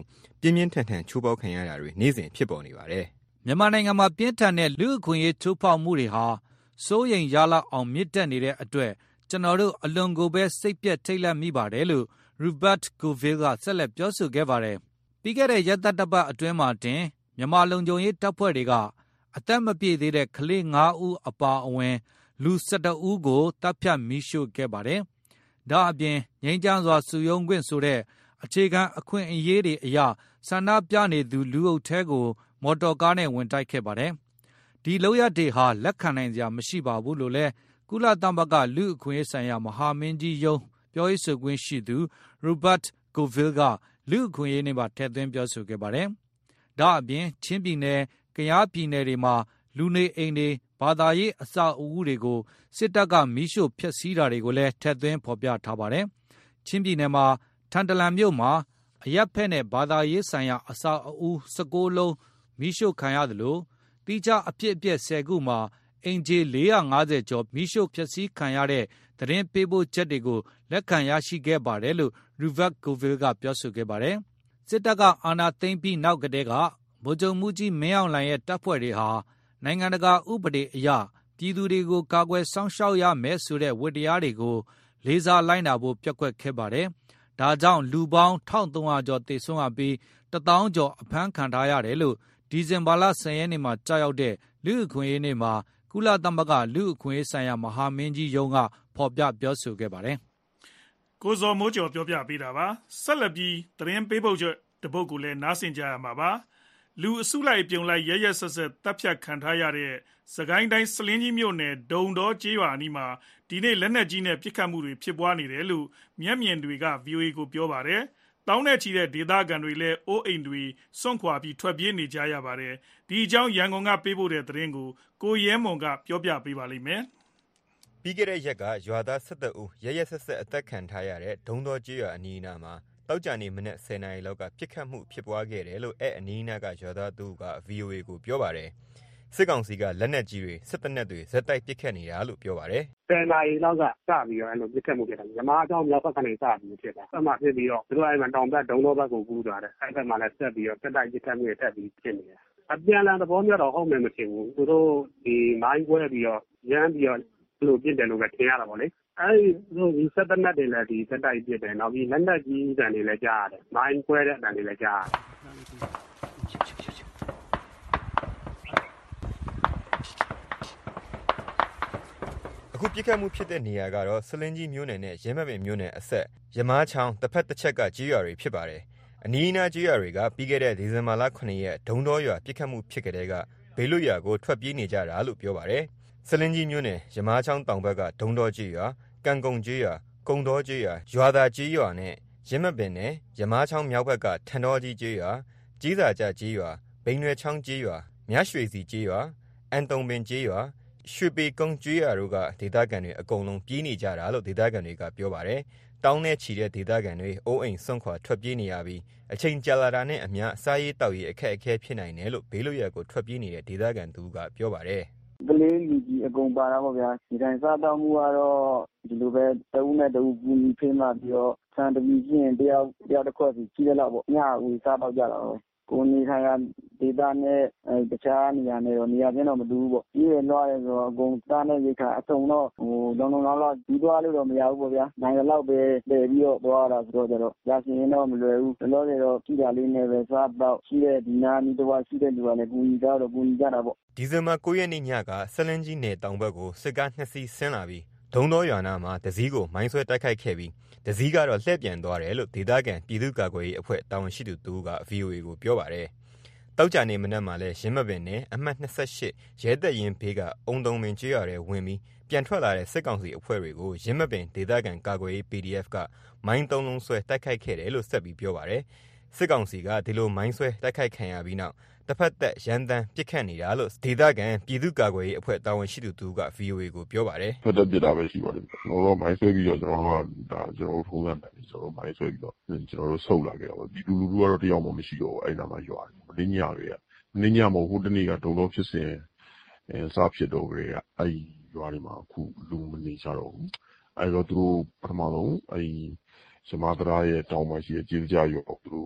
ပြင်းပြင်းထန်ထန်ချိုးပေါက်ခံရတာတွေနေ့စဉ်ဖြစ်ပေါ်နေပါတယ်။မြန်မာနိုင်ငံမှာပြင်းထန်တဲ့လူ့အခွင့်အရေးချိုးဖောက်မှုတွေဟာစိုးရိမ်ရလောက်အောင်မြင့်တက်နေတဲ့အတွက်ကျွန်တော်တို့အလွန်ကိုပဲစိတ်ပြက်ထိတ်လန့်မိပါတယ်လို့ Rupert Colville ကဆက်လက်ပြောဆိုခဲ့ပါတယ်။ပြီးခဲ့တဲ့ရက်သတ္တပတ်အတွင်းမှာတင်မြန်မာလုံခြုံရေးတပ်ဖွဲ့တွေကအသက်မပြည့်သေးတဲ့ကလေး၅ဦးအပါအဝင်လူ၁၁ဦးကိုတပ်ဖြတ်မိရှို့ခဲ့ပါတယ်။ဒါအပြင်ငြိမ်းချမ်းစွာစုရုံးခွင့်ဆိုတဲ့အခြေခံအခွင့်အရေးတွေအရဆန္ဒပြနေသူလူအုပ်ထဲကိုမော်တော်ကားနဲ့ဝင်တိုက်ခဲ့ပါတယ်။ဒီလုပ်ရပ်တွေဟာလက်ခံနိုင်စရာမရှိပါဘူးလို့လည်းကုလသမဂ္ဂလူ့အခွင့်အရေးဆိုင်ရာမဟာမင်းကြီးရုံးပြောရေးဆိုခွင့်ရှိသူ Rupert Colville ကလူ့အခွင့်အရေးနဲ့ပါထည့်သွင်းပြောဆိုခဲ့ပါတယ်။ဒါအပြင်ချင်းပြည်နယ်ကယားပြည်နယ်တွေမှာလူနေအိမ်တွေဘာသာရေးအဆောက်အဦတွေကိုစစ်တပ်ကမီးရှို့ဖျက်ဆီးတာတွေကိုလည်းထည့်သွင်းဖော်ပြထားပါတယ်။ချင်းပြည်နယ်မှာထန်တလန်မြို့မှာအရပ်ဖက်နဲ့ဘာသာရေးဆိုင်ရာအဆောက်အဦ၁၉လုံးမီးရှို့ခံရသလိုတိကျအဖြစ်အပျက်၁၀ခုမှာအင်ဂျီ၄၅၀ကျော်မီးရှို့ဖျက်ဆီးခံရတဲ့သတင်းပေးပို့ချက်တွေကိုလက်ခံရရှိခဲ့ပါတယ်လို့ Rupert Colville ကပြောဆိုခဲ့ပါတယ်။စစ်တပ်ကအာဏာသိမ်းပြီးနောက်ကတည်းကဗိုလ်ချုပ်မှုကြီးမင်းအောင်လှိုင်ရဲ့တပ်ဖွဲ့တွေဟာနိုင်ငံတကာဥပဒေအရပြည်သူတွေကိုကာကွယ်စောင့်ရှောက်ရမယ်ဆိုတဲ့ဝတ္တရားတွေကိုလေးစားလိုက်နာဖို့ပျက်ကွက်ခဲ့ပါတယ်။ဒါကြောင့်လူပေါင်း၁၃၀၀ကျော်သေဆုံးရပြီးတသောင်းကျော်အဖမ်းခံထားရတယ်လို့ဒီဇင်ဘာလ၁၀ရက်နေ့မှာကြာရောက်တဲ့လူ့အခွင့်အရေးနေ့မှာကုလသမဂ္ဂလူ့အခွင့်အရေးဆိုင်ရာမဟာမင်းကြီးရုံးကဖော်ပြပြောဆိုခဲ့ပါတယ်။ကိုဇော်မိုးကျော်ပြောပြပေးတာပါ။ဆက်လက်ပြီးသတင်းပေးပို့ချက်တပုတ်ကိုလည်းနားဆင်ကြရမှာပါ။လူအစုလိုက်ပြုံလိုက်ရရဆက်ဆက်တပ်ဖြတ်ခံထားရတဲ့စကိုင်းတိုင်းစလင်းကြီးမြို့နယ်ဒုံတော်ကျေးရွာအနီးမှာဒီနေ့လက်နက်ကြီးနဲ့ပစ်ခတ်မှုတွေဖြစ်ပွားနေတယ်လို့မျက်မြင်တွေက ဗွီအိုအေ ကိုပြောပါတယ်။တောင်းနဲ့ချီတဲ့ဒေသခံတွေလည်းအိုးအိမ်တွေစွန့်ခွာပြီးထွက်ပြေးနေကြရပါတယ်။ဒီအကြောင်းရန်ကုန်ကပေးပို့တဲ့သတင်းကိုကိုရဲမွန်ကပြောပြပေးပါလိမ့်မယ်။ပြီးခဲ့တဲ့ရက်ကရွာသား၁၁ဦးရရဆက်ဆက်အသက်ခံထားရတဲ့ဒုံတော်ကျေးရွာအနီးအနားမှာတောက်ကြနေမနက်၁၀နာရီလောက်ကပြစ်ခတ်မှုဖြစ်ပွားခဲ့တယ်လို့အဲ့အနီးနားကရွာသားသူက ဗွီအိုအေ ကိုပြောပါတယ်။စစ်ကောင်စီကလက်နက်ကြီးတွေစစ်တပ်နဲ့တွေဇက်တိုက်ပစ်ခတ်နေတာလို့ပြောပါတယ်။၁၀နာရီလောက်ကစပြီးတော့အဲ့လိုပစ်ခတ်မှုဖြစ်တာ။မြမအကြောင်းမြောက်ဘက်ကနေစပြီးဖြစ်တာ။အဲ့မှာဖြစ်ပြီးတော့သူတို့အဲ့မှာတောင်ဘက်ဒုံတော်ဘက်ကိုကူးသွားတယ်။အဲ့ဘက်မှာလည်းဆက်ပြီးတော့တက်တိုက်ပစ်ခတ်မှုတွေတက်ပြီးဖြစ်နေတယ်။အပြန်လန်သဘောမျိုးတော့ဟုတ်မယ်မထင်ဘူး။သူတို့ဒီမိုင်းပွဲပြီးတော့ရမ်းပြီးတော့သူတို့ပြစ်တယ်လို့ပဲထင်ရတာပေါ့လေ။အဲ့ဒီဒီစက်တနက်တွေလည်းဒီတက်တိုက်ပြစ်တယ်နောက်ပြီးလက်နက်ကြီးတန်တွေလည်းကြားရတယ်။မိုင်းပွဲတဲ့အတန်တွေလည်းကြားရတယ်အခုပြစ်ခတ်မှုဖြစ်တဲ့နေရာကတော့စလင်းကြီးမြို့နယ်နဲ့ရဲမပင်မြို့နယ်အဆက်ရမားချောင်းတစ်ဖက်တစ်ချက်ကကြေးရွာတွေဖြစ်ပါတယ်။အနီးအနားကြေးရွာတွေကပြီးခဲ့တဲ့ဒီဇင်ဘာလခုနှစ်ရက်ဒုံတော်ရွာပြစ်ခတ်မှုဖြစ်ကြတဲ့ကဘေးလွတ်ရွာကိုထွက်ပြေးနေကြတာလို့ပြောပါတယ်။စလင်းကြီးမြို့နယ်ရမားချောင်းတောင်ဘက်ကဒုံတော်ကြေးရွာကံကုံကြေးရွာကုံတော်ကြေးရွာရွာသာကြေးရွာနဲ့ရဲမပင်နဲ့ရမားချောင်းမြောက်ဘက်ကထန်တော်ကြီးကြေးရွာကြီးစာကြကြေးရွာဘိန်းရွယ်ချောင်းကြေးရွာမြရွှေစီကြေးရွာအန်တုံပင်ကြေးရွာရွှေပေကုန်းကျွေးရတို့ကဒေသခံတွေအကုန်လုံးပြေးနေကြတာလို့ဒေသခံတွေကပြောပါတယ်။တောင်းနဲ့ချီတဲ့ဒေသခံတွေအိုးအိမ်စွန့်ခွာထွက်ပြေးနေရပြီးအချိန်ကြာလာတာနဲ့အမျှစားရေးတောက်ရေးအခက်အခဲဖြစ်နိုင်တယ်လို့ဘေးလွတ်ရာကိုထွက်ပြေးနေတဲ့ဒေသခံသူကပြောပါတယ်။ကလေးလူကြီးအကုန်ပါတာပေါ့ဗျာ။ဒီတိုင်းစားတောက်မှုကတော့ဒီလိုပဲတအုပ်နဲ့တအုပ်ကူညီဖေးမှပြီးတော့ဆန်တပီးချင်းတယောက်တယောက်တစ်ခွက်စီကြီးတဲ့လောက်ပေါ့။ညဝီစားတော့ကြတာပဲ။ကိုနေထိုင်ရဒေသနဲ့တခြားနေရာနဲ့တော့နေရာချင်းတော့မတူဘူးပေါ့ကြီးရလွှားရဲဆိုတော့အကုန်စားနေရိတ်ခါအစုံတော့ဟိုလုံလုံလောက်လောက်ပြီးသွားလို့တော့မရဘူးပေါ့ဗျာနိုင်တော့ပဲတည်ပြီးတော့သွားတာဆိုတော့ကျတော့ရရှင်ရင်တော့မလွယ်ဘူးလောလောဆယ်တော့ကြည့်တာလေးနဲ့ပဲစားတော့ရှိတဲ့ဒီနာနီတော့ရှိတဲ့လူကလည်းကူညီကြတော့ကူညီကြတာပေါ့ဒီဇင်ဘာ၉ရက်နေ့ညကဆလင်းကြီးနယ်တောင်ဘက်ကိုစစ်ကားနှစ်စီးဆင်းလာပြီးဒုံတော်ရွာနာမှာတစည်းကိုမိုင်းဆွဲတိုက်ခိုက်ခဲ့ပြီးတစည်းကတော့လှည့်ပြန်သွားတယ်လို့ဒေသခံပြည်သူ့ကာကွယ်ရေးအဖွဲ့တာဝန်ရှိသူတူက ဗွီအိုအေ ကိုပြောပါတယ်။တောက်ကြနေမနက်မှာလဲရင်းမပင်နဲ့အမှတ်၂၈ရဲတပ်ရင်ဘေးကအုံတုံပင်ကျွော်ရဲဝင်ပြီးပြန်ထွက်လာတဲ့စစ်ကောင်စီအဖွဲ့တွေကိုရင်းမပင်ဒေသခံကာကွယ်ရေး ပီဒီအက်ဖ် ကမိုင်းသုံးလုံးဆွဲတိုက်ခိုက်ခဲ့တယ်လို့ဆက်ပြီးပြောပါတယ်။စစ်ကောင်စီကဒီလိုမိုင်းဆွဲတိုက်ခိုက်ခံရပြီးနောက်တစ်ဖက်သက်ရန်တမ်းပစ်ခတ်နေတာလို့ဒေသခံပြည်သူ့ကာကွယ်ရေးအဖွဲ့တာဝန်ရှိသူတူက ဗွီအိုအေ ကိုပြောပါတယ်။ဖက်သက်ပစ်တာပဲရှိပါတယ်။ကျွန်တော်တို့မိုင်းဆွဲပြီးတော့ကျွန်တော်တို့ကဒါကျွန်တော်တို့ထုံးစံတယ်ကျွန်တော်တို့မိုင်းဆွဲပြီးတော့ကျွန်တော်တို့ဆုတ်လာခဲ့တော့ဒီလူလူကတော့တယောက်မှမရှိတော့ဘူးအဲ့နာမှာရွာတယ်။မင်းညတွေကမင်းညမဟုတ်ဟိုတနေ့ကဒုံတော့ဖြစ်စဉ်အဲစားဖြစ်တော့ကြတဲ့အဲ့ရွာတွေမှာအခုလူမနေကြတော့ဘူး။အဲ့တော့သူတို့ပထမဆုံးအဲ့ရမတရာရဲ့တောင်မှာရှိတဲ့ကြေးကြရွာကိုသူတို့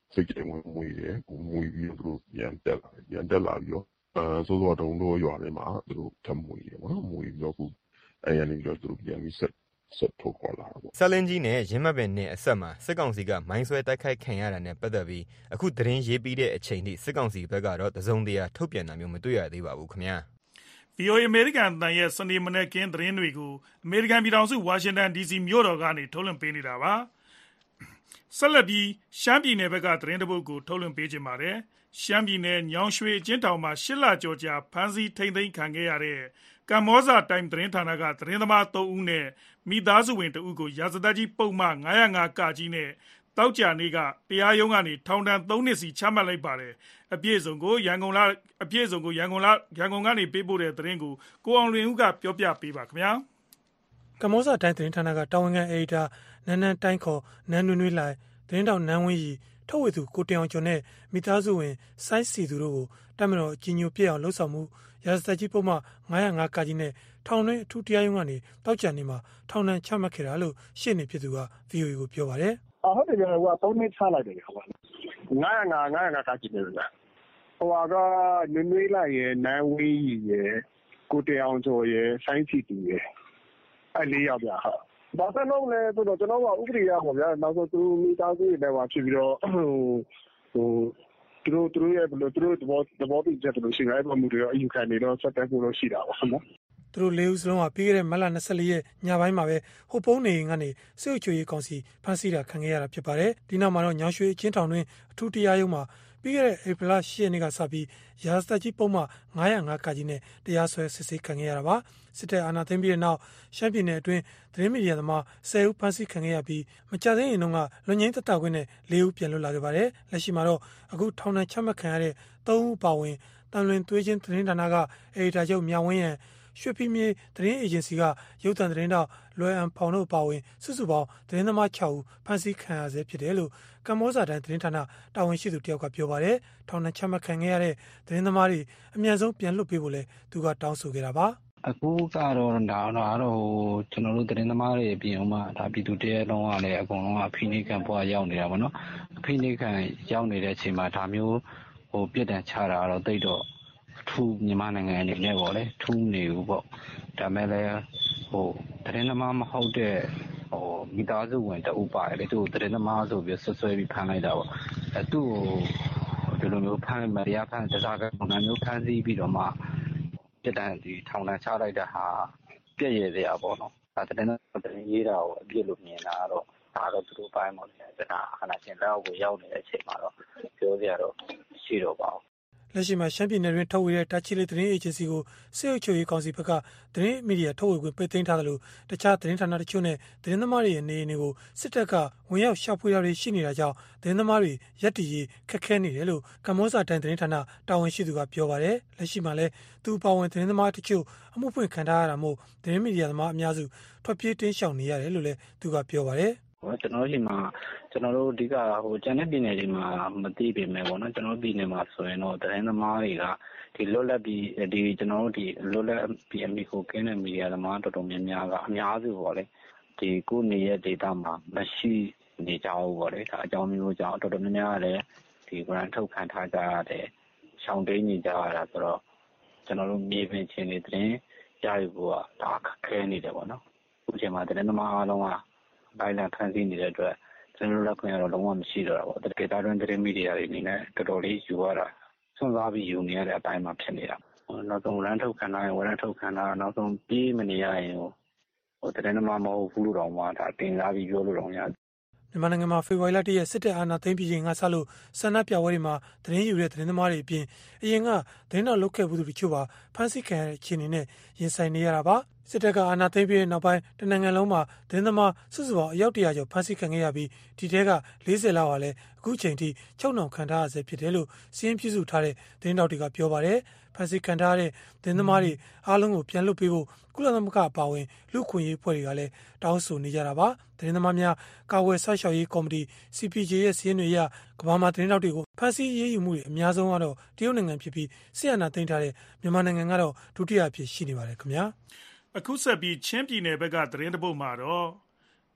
စိတ်ကြိမ်ဝင်မွေတယ်မွေပြီးတော့သူတို့ပြန်တက်လာတယ်ပြန်တက်လာပြီးတော့အဲဆိုတော့တုံတော့ရွာထဲမှာသူတို့ထမွေတယ်ပေါ့နော်မွေပြီးတော့ခုအဲရနေပြီးတော့သူတို့ပြန်ပြီးဆက်ဆက်ထုတ်ခေါ်လာတာပေါ့ဆလင်းကြီးနဲ့ရင်းမှတ်ပင်နဲ့အဆက်မှာစစ်ကောင်စီကမိုင်းဆွဲတိုက်ခိုက်ခံရတာနဲ့ပတ်သက်ပြီးအခုသတင်းရေးပြီးတဲ့အချိန်ထိစစ်ကောင်စီဘက်ကတော့တစုံတရာထုတ်ပြန်တာမျိုးမတွေ့ရသေးပါဘူးခင်ဗျာဗီအိုအေ American တန်ရဲ့စနေမနေ့ကင်းသတင်းတွေကိုအမေရိကန်ပြည်ထောင်စုဝါရှင်တန် ဒီစီ မြို့တော်ကနေထုတ်လွှင့်ပေးနေတာပါဆက်လက်ပြီးရှမ်းပြည်နယ်ဘက်ကသတင်းတပုတ်ကိုထုတ်လွှင့်ပေးကြပါတယ်ရှမ်းပြည်နယ်ညောင်ရွှေအကျဉ်းထောင်မှာရှစ်လကျော်ကြာဖမ်းဆီးထိန်းသိမ်းခံခဲ့ရတဲ့ကမ္ဘောဇာတိုင်းသတင်းဌာနကသတင်းသမားသုံးဦးနဲ့မိသားစုဝင်တဦးကိုရာဇသတ်ကြီးပုံမှန်၅၀၅ ကကြီးနဲ့တောက်ကြနေ့ကတရားရုံးကနေထောင်ဒဏ်သုံးနှစ်စီချမှတ်လိုက်ပါတယ်အပြည့်အစုံကိုရန်ကုန်လာအပြည့်အစုံကိုရန်ကုန်လာရန်ကုန်ကနေပေးပို့တဲ့သတင်းကိုကိုအောင်လွင်ဦးကပြောပြပေးပါခင်ဗျာကမ္ဘောဇာတိုင်းသတင်းဌာနကတာဝန်ခံအေဒီတာနန်းနန်းတိုင်းခေါ်နန်းနွေးနွေးလိုက်သတင်းတောင်နန်းဝင်းရီထုတ်ဝေသူကိုတင်အောင်ကျော်နဲ့မိသားစုဝင်စိုင်းစီသူတို့ကိုတမတော်အကြီးညိုပြည့်အောင်လှုပ်ဆောင်မှုရာဇသတ်ကြီးပုံမှန်၅၀၅ ကကြီးနဲ့ထောင်တွင်းအထူးတရားရုံးကနေတောက်ကြနေမှာထောင်ဒဏ်ချမှတ်ခဲ့တာလို့ရှေ့နေဖြစ်သူက ဗီအိုအေ ကိုပြောပါတယ်။အော်ဟုတ်တယ်ဗျာဟိုကသုံးနှစ်ချလိုက်တယ်ဟုတ်ပါဘူး။၅၀၅ ၅၀၅ ကကြီးနေပြီလား။ဟိုကနွေးနွေးလိုက်ရဲ့နန်းဝင်းကြီးရဲ့ကိုတင်အောင်ကျော်ရဲ့ဆိုင်းစီတူရဲ့အဲ့လေးယောက်ဗျာဟုတ်။ဘာသက်လုံးလဲဆိုတော့ကျွန်တော်ကဥပဒေရပါဗျာနောက်ဆုံးသူမိသားစုတွေနဲ့ပါဖြစ်ပြီးတော့ဟိုဟိုသူတို့သူတို့ရဲ့ဘယ်လိုသူတို့သဘောသဘောတူချက်လို့ရှိတယ်အဲ့လိုမျိုးတွေအယူခံနေတော့စက်တက်ဖို့လို့ရှိတာပါနော်သူတို့လေးဦးစလုံးကပြီးခဲ့တဲ့မတ်လ၂၄ရက်ညပိုင်းမှာပဲဟိုပုံးနေကနေစစ်အုပ်ချုပ်ရေးကောင်စီဖမ်းဆီးတာခံခဲ့ရတာဖြစ်ပါတယ်ဒီနောက်မှာတော့ညောင်ရွှေအချင်းထောင်တွင်အထူးတရားရုံးမှာပြီးခဲ့တဲ့ဧပြီလ၈ရက်နေ့ကစပြီးရာဇသတ်ကြီးပုံမှန်၅၀၅ ကကြီးနဲ့တရားစွဲစစ်ဆေးခံခဲ့ရတာပါစစ်တပ်အာဏာသိမ်းပြီးတဲ့နောက်ရှမ်းပြည်နယ်အတွင်းသတင်းမီဒီယာသမား၁၀ဦးဖမ်းဆီးခံခဲ့ရပြီးမကြသေးရင်တော့လွန်ငင်းသက်တာခွင့်နဲ့၄ဦးပြန်လွတ်လာခဲ့ပါတယ်လက်ရှိမှာတော့အခုထောင်ဒဏ်ချမှတ်ခံရတဲ့၃ဦးပါဝင်တန်လွင်သွေးချင်းသတင်းဌာနကအေဒီတာချုပ်မြဝင်းရန်ရွှေဖီမြေသတင်းအေဂျင်စီကရုပ်သံသတင်းတောက်လွယ်အံဖောင်တို့ပါဝင်စုစုပေါင်းသတင်းသမား၆ဦးဖမ်းဆီးခံရဆဲဖြစ်တယ်လို့ကမ္ဘောဇာတိုင်းသတင်းဌာနတာဝန်ရှိသူတယောက်ကပြောပါတယ်။ထောင်ဒဏ်ချမှတ်ခံခဲ့ရတဲ့သတင်းသမားတွေအမြန်ဆုံးပြန်လွှတ်ပေးဖို့လည်းသူကတောင်းဆိုခဲ့တာပါ။အခုကတော့ဒါတော့ကျွန်တော်တို့သတင်းသမားတွေအပြင်မှာဒါပြည်သူတရဲလုံးကလည်းအကုန်လုံးအဖိနှိခံဘွားရောက်နေတာပေါ့နော်။အဖိနှိခံရောက်နေတဲ့အချိန်မှာဒါမျိုးဟိုပြစ်ဒဏ်ချတာတော့တိတ်တော့ထူးမြန်မာနိုင်ငံအနေနဲ့ပေါ့လေထူးနေဘူးပေါ့ဒါမဲ့လည်းဟိုသတင်းသမားမဟုတ်တဲ့ဟိုမိသားစုဝင်တအုပ်ပါတယ်လေသူသတင်းသမားဆိုပြီးဆွဆွဲပြီးဖမ်းလိုက်တာပေါ့အဲသူ့ကိုဒီလိုမျိုးဖမ်းမရဖမ်းတစားကပုံစံမျိုးဖမ်းဆီးပြီးတော့မှပြစ်ဒဏ်ဒီထောင်ဒဏ်ချလိုက်တာဟာပြည့်ရည်စရာပေါ့နော်ဒါသတင်းသတင်းရေးတာကိုအပြစ်လို့မြင်တာတော့ဒါတော့သူတို့ပိုင်းပေါ့လေဒါခဏချင်းလောက်ကိုရောက်နေတဲ့အချိန်မှာတော့ပြောစရာတော့ရှိတော့ပါဘူးလက်ရှိမှာရှမ်းပြည်နယ်တွင်ထုတ်ဝေတဲ့တာချီလီသတင်းအေဂျင်စီကိုစစ်အုပ်ချုပ်ရေးကောင်စီဘက်ကသတင်းမီဒီယာထုတ်ဝေခွင့်ပိတ်သိမ်းထားတယ်လို့တခြားသတင်းဌာနတချို့နဲ့သတင်းသမားတွေရဲ့နေအိမ်တွေကိုစစ်တပ်ကဝင်ရောက်ရှာဖွေတာတွေရှိနေတာကြောင့်သတင်းသမားတွေရက်တီရေးခက်ခဲနေတယ်လို့ကမ္ဘောဇာတိုင်းသတင်းဌာနတာဝန်ရှိသူကပြောပါတယ်လက်ရှိမှာလည်းသူပါဝင်သတင်းသမားတချို့အမှုဖွင့်ခံထားရတာမို့သတင်းမီဒီယာသမားအများစုထွက်ပြေးတင်းရှောင်နေရတယ်လို့လည်းသူကပြောပါတယ်ကျွန်တော်တို့ဒီမှာကျွန်တော်တို့အဓိကဟိုကျန်တဲ့ပြည်နယ်တွေမှာမသိပေမဲ့ပေါ့နော်ကျွန်တော်တို့ပြည်နယ်မှာဆိုရင်တော့သတင်းသမားတွေကဒီလွတ်လပ်ပြီးဒီကျွန်တော်တို့ဒီလွတ်လပ်ပြီးအမိကိုကင်းတဲ့မီဒီယာသမားတော်တော်များများကအများစုပေါ့လေဒီကိုနေရဲ့ data မှာမရှိနေကြဘူးပေါ့လေဒါအကြောင်းမျိုးကြောင့်တော်တော်များများလည်းဒီ grant ထုတ်ခံထားကြရတယ်ရှောင်တိန်နေကြရတာဆိုတော့ကျွန်တော်တို့မြေပြင်ချင်းတွေသတင်းရယူဖို့ကဒါခက်ခဲနေတယ်ပေါ့နော်အခုချိန်မှာသတင်းသမားအားလုံးကလိုက်လံဖန်ဆီးနေတဲ့အတွက်ကျွန်တော်တို့လက်ခွင့်ရတော့လုံးဝမရှိတော့တာပေါ့တကယ်တမ်းသတင်းမီဒီယာတွေအနေနဲ့တော်တော်လေးယူရတာစွန့်စားပြီးယူနေရတဲ့အတိုင်းမှာဖြစ်နေတာနောက်ဆုံးရန်ထုတ်ခံတာရင်ဝရန်ထုတ်ခံတာနောက်ဆုံးပြေးမနေရရင်ဟိုသတင်းသမားမဟုတ်ဘူးလို့တော့မှဒါတင်စားပြီးပြောလို့တော့ရတယ်မြန်မာနိုင်ငံမှာဖေဖော်ဝါရီလတရက်စစ်တပ်အာဏာသိမ်းပြီးချိန်ကစလို့ဆန္ဒပြပွဲတွေမှာသတင်းယူတဲ့သတင်းသမားတွေအပြင်အရင်ကသတင်းတော်လုပ်ခဲ့မှုတို့တချို့ပါဖမ်းဆီးခံရတဲ့အခြေအနေနဲ့ရင်ဆိုင်နေရတာပါစစ်တပ်ကအာဏာသိမ်းပြီးတဲ့နောက်ပိုင်းတနိုင်ငံလုံးမှာသတင်းသမားစုစုပေါင်းအယောက်တရာကျော်ဖမ်းဆီးခံခဲ့ရပြီးဒီထဲက၄၀လောက်ဟာလည်းအခုချိန်ထိချုပ်နှောင်ခံထားရဆဲဖြစ်တယ်လို့စီးရင်ပြုစုထားတဲ့သတင်းတော်တွေကပြောပါတယ်ဖမ်းဆီးခံထားရတဲ့သတင်းသမားတွေအားလုံးကိုပြန်လွှတ်ပေးဖို့ကုလသမဂ္ဂအပါအဝင်လူ့ခွင့်ရေးအဖွဲ့တွေကလည်းတောင်းဆိုနေကြတာပါသတင်းသမားများကာကွယ်ဆောက်ရှောက်ရေးကော်မတီ စီ ပီ ဂျေ ရဲ့စီးရင်တွေအရကမ္ဘာမှာသတင်းတောက်တွေကိုဖမ်းဆီးရေးယူမှုတွေအများဆုံးကတော့တရုတ်နိုင်ငံဖြစ်ပြီးဆီယနာသိမ်းထားတဲ့မြန်မာနိုင်ငံကတော့ဒုတိယအဖြစ်ရှိနေပါတယ်ခင်ဗျာအခုဆက်ပြီးချင်းပြည်နယ်ဘက်ကသတင်းတပုတ်မှာတော့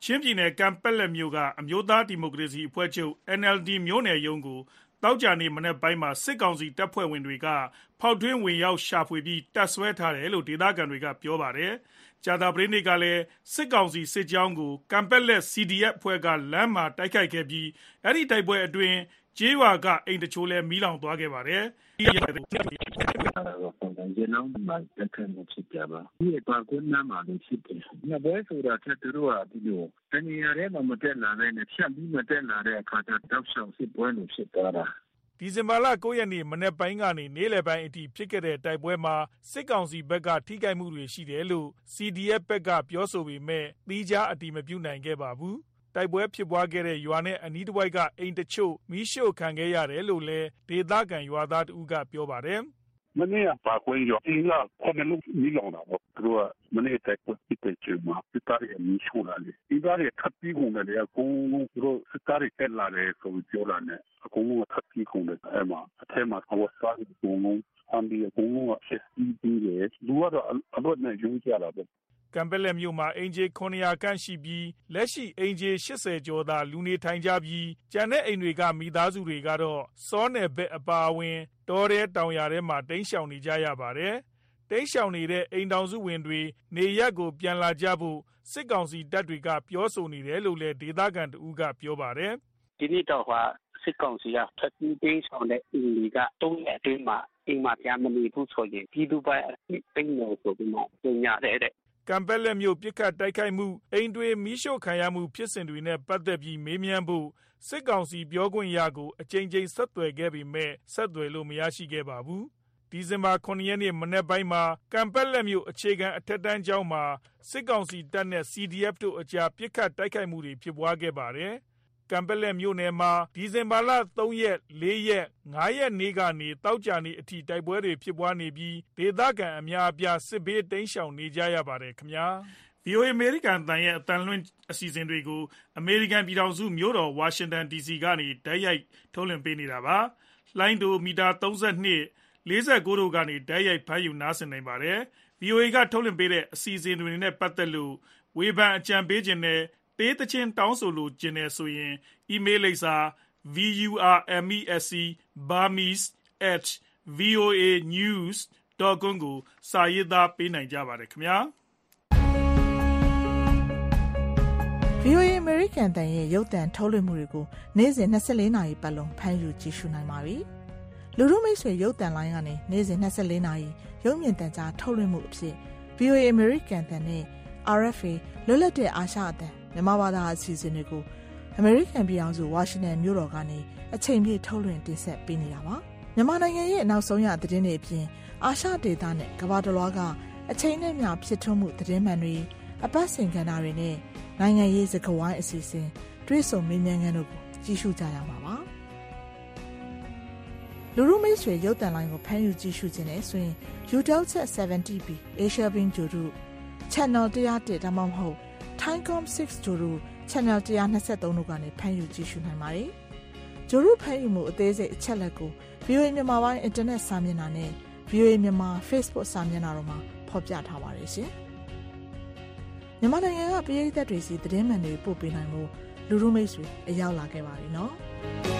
ချင်းပြည်နယ်ကံပက်လက်မြို့ကအမျိုးသားဒီမိုကရေစီအဖွဲ့ချုပ် N L D မြို့နယ်ရုံးကိုတောက်ကြနေမနေ့ပိုင်းမှာစစ်ကောင်စီတပ်ဖွဲ့ဝင်တွေကဖောက်ထွင်းဝင်ရောက်ရှာဖွေပြီးတပ်ဆွဲထားတယ်လို့ဒေသခံတွေကပြောပါတယ်။ကြာသပတေးနေ့ကလည်းစစ်ကောင်စီစစ်ကြောင်းကိုကံပက်လက် C D F အဖွဲ့ကလမ်းမှာတိုက်ခိုက်ခဲ့ပြီးအဲ့ဒီတိုက်ပွဲအတွင်းကျေးရွာကအိမ်တချို့လည်းမီးလောင်သွားခဲ့ပါတယ်။ဒီရက်ကျွန်တော်မှတက်ခဲ့မှုဖြစ်ကြပါဒီပါကွန်းနာမှာလို့ဖြစ်တယ်။ညဘဲဆိုတာထက်သူတို့ကဒီလိုတနေရာထဲမှာမတက်လာတဲ့နဲ့ဖြတ်ပြီးမတက်လာတဲ့အခါကျတောက်ဆောင်စစ်ပွဲလို့ဖြစ်သွားတာဒီဇင်ဘာလ၉ရက်နေ့မနေ့ပိုင်းကနေနေ့လယ်ပိုင်းအထိဖြစ်ခဲ့တဲ့တိုက်ပွဲမှာစစ်ကောင်စီဘက်ကထိခိုက်မှုတွေရှိတယ်လို့ C D F ဘက်ကပြောဆိုပေမဲ့သီးခြားအတည်မပြုနိုင်ခဲ့ပါဘူး။တိုက်ပွဲဖြစ်ပွားခဲ့တဲ့ရွာနဲ့အနီးတစ်ဝိုက်ကအိမ်တချို့မီးရှို့ခံခဲ့ရတယ်လို့လည်းဒေသခံရွာသားတဦးကပြောပါတယ်။မနေ့ကပါကွင်းရောအင်းလာခုနလုံးမီးလောင်တာပေါ့သူကမနေ့တိုက်ပွဲဖြစ်တဲ့ချိန်မှာစစ်သားတွေမီးရှို့လာတယ်ဒီသားတွေထပ်ပြီးကုန်တယ်အကုန်လုံးသူတို့စစ်သားတွေတက်လာတယ်ဆိုပြီးပြောလာတယ်အကုန်လုံးထပ်ပြီးကုန်တယ်အဲ့မှာအထက်မှာတော့စားပြီးကုန်လုံးအမ်ဘီအကုန်လုံးဆက်ပြီးပြီးတယ်လူကတော့အလွတ်နဲ့ယူကြတာပဲကံပက်လက်မြို့မှာအင်ဂျီခုနှစ်ရာခန့်ရှိပြီးလက်ရှိအင်ဂျီ၈၀ကျော်သာလူနေထိုင်ကြပြီးကျန်တဲ့အိမ်တွေကမိသားစုတွေကတော့စောနယ်ဘက်အပါအဝင်တောထဲတောင်ယာထဲမှာတိမ်းရှောင်နေကြရပါတယ်။တိမ်းရှောင်နေတဲ့အိမ်တောင်စုဝင်တွေနေရက်ကိုပြန်လာကြဖို့စစ်ကောင်စီတပ်တွေကပြောဆိုနေတယ်လို့လည်းဒေသခံတဦးကပြောပါတယ်။ဒီနေ့တော့ဟာစစ်ကောင်စီကဖက်ပြီးတိမ်းရှောင်တဲ့အိမ်တွေကတုံးရက်အတွင်းမှာအိမ်မှာပြန်မနေဘူးဆိုရင်ပြည်သူ့ဘက်အစ်ပိန်းလို့ဆိုပြီးမှပြင်ရတယ်တဲ့ကံပက်လက်မြို့ပြစ်ခတ်တိုက်ခိုက်မှုအိမ်တွေမီးရှို့ခံရမှုဖြစ်စဉ်တွေနဲ့ပတ်သက်ပြီးမေးမြန်းဖို့စစ်ကောင်စီပြောခွင့်ရကိုအကြိမ်ကြိမ်ဆက်သွယ်ခဲ့ပေမဲ့ဆက်သွယ်လို့မရရှိခဲ့ပါဘူး။ဒီဇင်ဘာခုနှစ်ရက်နေ့မနေ့ပိုင်းမှာကံပက်လက်မြို့အခြေခံအထက်တန်းကျောင်းမှာစစ်ကောင်စီတပ်နဲ့ C D F တို့အကြားပြစ်ခတ်တိုက်ခိုက်မှုတွေဖြစ်ပွားခဲ့ပါတယ်။ကံပက်လက်မြို့နယ်မှာဒီဇင်ဘာလ၃ရက်၄ရက်၅ရက်နေ့ကနေတောက်ကြနေအထိတိုက်ပွဲတွေဖြစ်ပွားနေပြီးဒေသခံအများအပြားစစ်ဘေးတိမ်းရှောင်နေကြရပါတယ်ခင်ဗျာ။ V O A အမေရိကန်တန်ရဲ့အတန်လွင့်အစီအစဉ်တွေကိုအမေရိကန်ပြည်ထောင်စုမြို့တော်ဝါရှင်တန် D C ကနေတိုက်ရိုက်ထုတ်လွှင့်ပေးနေတာပါ။လိုင်းဒိုမီတာ၃၂ ၄၉တို့ကနေတိုက်ရိုက်ဖမ်းယူနားဆင်နိုင်ပါတယ်။ V O A ကထုတ်လွှင့်ပေးတဲ့အစီအစဉ်တွေနဲ့ပတ်သက်လို့ဝေဖန်အကြံပေးခြင်းနဲ့ပေးသချင်းတောင်းဆိုလိုခြင်းနဲ့ဆိုရင်အီးမေးလ်လိပ်စာ vurmesc burmese at voanews dot com ကိုစာရေးသားပေးနိုင်ကြပါတယ်ခင်ဗျာ V O A အမေရိကန်တန်ရဲ့ရုပ်သံထုတ်လွှင့်မှုတွေကိုနေ့စဉ်၂၄နာရီပတ်လုံးဖမ်းယူကြည့်ရှုနိုင်ပါပြီ။လူထုမိတ်ဆွေရုပ်သံလိုင်းကနေနေ့စဉ်၂၄နာရီရုပ်မြင်သံကြားထုတ်လွှင့်မှုအဖြစ် V O A အမေရိကန်တန်နဲ့ R F A လွတ်လပ်တဲ့အာရှအသံမြန်မာဘာသာအစီအစဉ်တွေကိုအမေရိကန်ပြည်ထောင်စုဝါရှင်တန်မြို့တော်ကနေအချိန်ပြည့်ထုတ်လွှင့်တင်ဆက်ပေးနေတာပါမြန်မာနိုင်ငံရဲ့နောက်ဆုံးရသတင်းတွေအပြင်အာရှဒေသနဲ့ကမ္ဘာတစ်လွှားကအချိန်နဲ့မျှဖြစ်ထွန်းမှုသတင်းမှန်တွေအပတ်စဉ်ကဏ္ဍတွေနဲ့နိုင်ငံရေးစကားဝိုင်းအစီအစဉ်တွဲဆုံမေးမြန်းခန်းတို့ကိုကြည့်ရှုကြရမှာပါလူရုမိတ်ဆွေရုပ်သံလိုင်းကိုဖမ်းယူကြည့်ရှုခြင်းနဲ့ဆိုရင် Utelsat 70 B Asia Beam ဂျိုတို့ Channel one oh oneဒါမှမဟုတ် Thaicom six ဂျိုတို့ Channel one twenty-threeတို့ကနေဖမ်းယူကြည့်ရှုနိုင်ပါတယ်။ဂျိုတို့ဖမ်းယူမှုအသေးစိတ်အချက်လက်ကို V O A မြန်မာပိုင်းအင်တာနက်စာမျက်နှာနဲ့ V O A မြန်မာ Facebook စာမျက်နှာတို့မှာဖော်ပြထားပါတယ်ရှင်။မြန်မာနိုင်ငံကပြည်သက်တွေစီသတင်းမှန်တွေပို့ပေးနိုင်မှုလူလူမိတ်ဆွေအရောက်လာခဲ့ပါပြီနော်။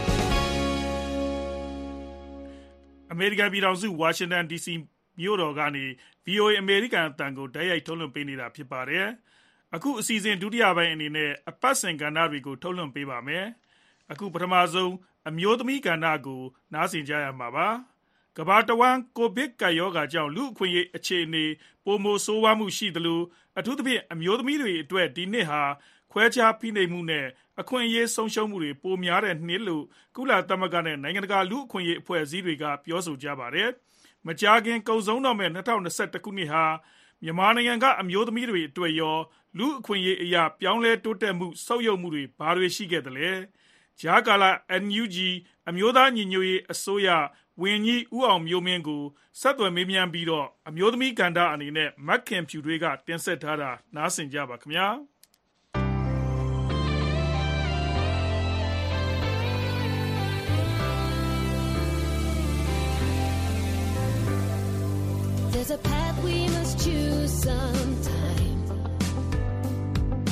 အမေရိကန်ပြည်ထောင်စုဝါရှင်တန် D C မြို့တော်ကနေ V O A အမေရိကန်အသံကိုတိုက်ရိုက်ထုတ်လွှင့်ပေးနေတာဖြစ်ပါတယ်။အခုအစီအစဉ်ဒုတိယပိုင်းအနေနဲ့အပတ်စဉ်ကဏ္ဍတွေကိုထုတ်လွှင့်ပေးပါမယ်။အခုပထမဆုံးအမျိုးသမီးကဏ္ဍကိုနားဆင်ကြရမှာပါ။ကမ္ဘာတဝန်းကိုဗစ်ကပ်ရောဂါကြောင့်လူအခွင့်အရေးအခြေအနေပိုမိုဆိုးဝါးမှုရှိသလိုအထူးသဖြင့်အမျိုးသမီးတွေအတွက်ဒီနှစ်ဟာခွဲခြားဖိနှိပ်မှုနဲ့အခွင့်အရေးဆုံးရှုံးမှုတွေပိုများတဲ့နှစ်လို့ကုလသမဂ္ဂနဲ့နိုင်ငံတကာလူအခွင့်အရေးအဖွဲ့အစည်းတွေကပြောဆိုကြပါတယ်။မကြာခင်ကုန်ဆုံးတော့မဲ့၂၀၂၁ခုနှစ်ဟာမြန်မာနိုင်ငံကအမျိုးသမီးတွေအတွက်ရောလူအခွင့်အရေးအရာပြောင်းလဲတိုးတက်မှုဆုတ်ယုတ်မှုတွေဘာတွေရှိခဲ့သလဲ။ဂျာကာလာ N U G အမျိုးသားညီညွတ်ရေးအစိုးရဝန်ကြီးဦးအောင်မျိုးမင်းကိုဆက်သွယ်မေးမြန်းပြီးတော့အမျိုးသမီးကဏ္ဍအနေနဲ့မက်ခင်ဖြူတွေကတင်ဆက်ထားတာနားဆင်ကြပါခင်ဗျာ။ There's a path we must choose sometime. Gotta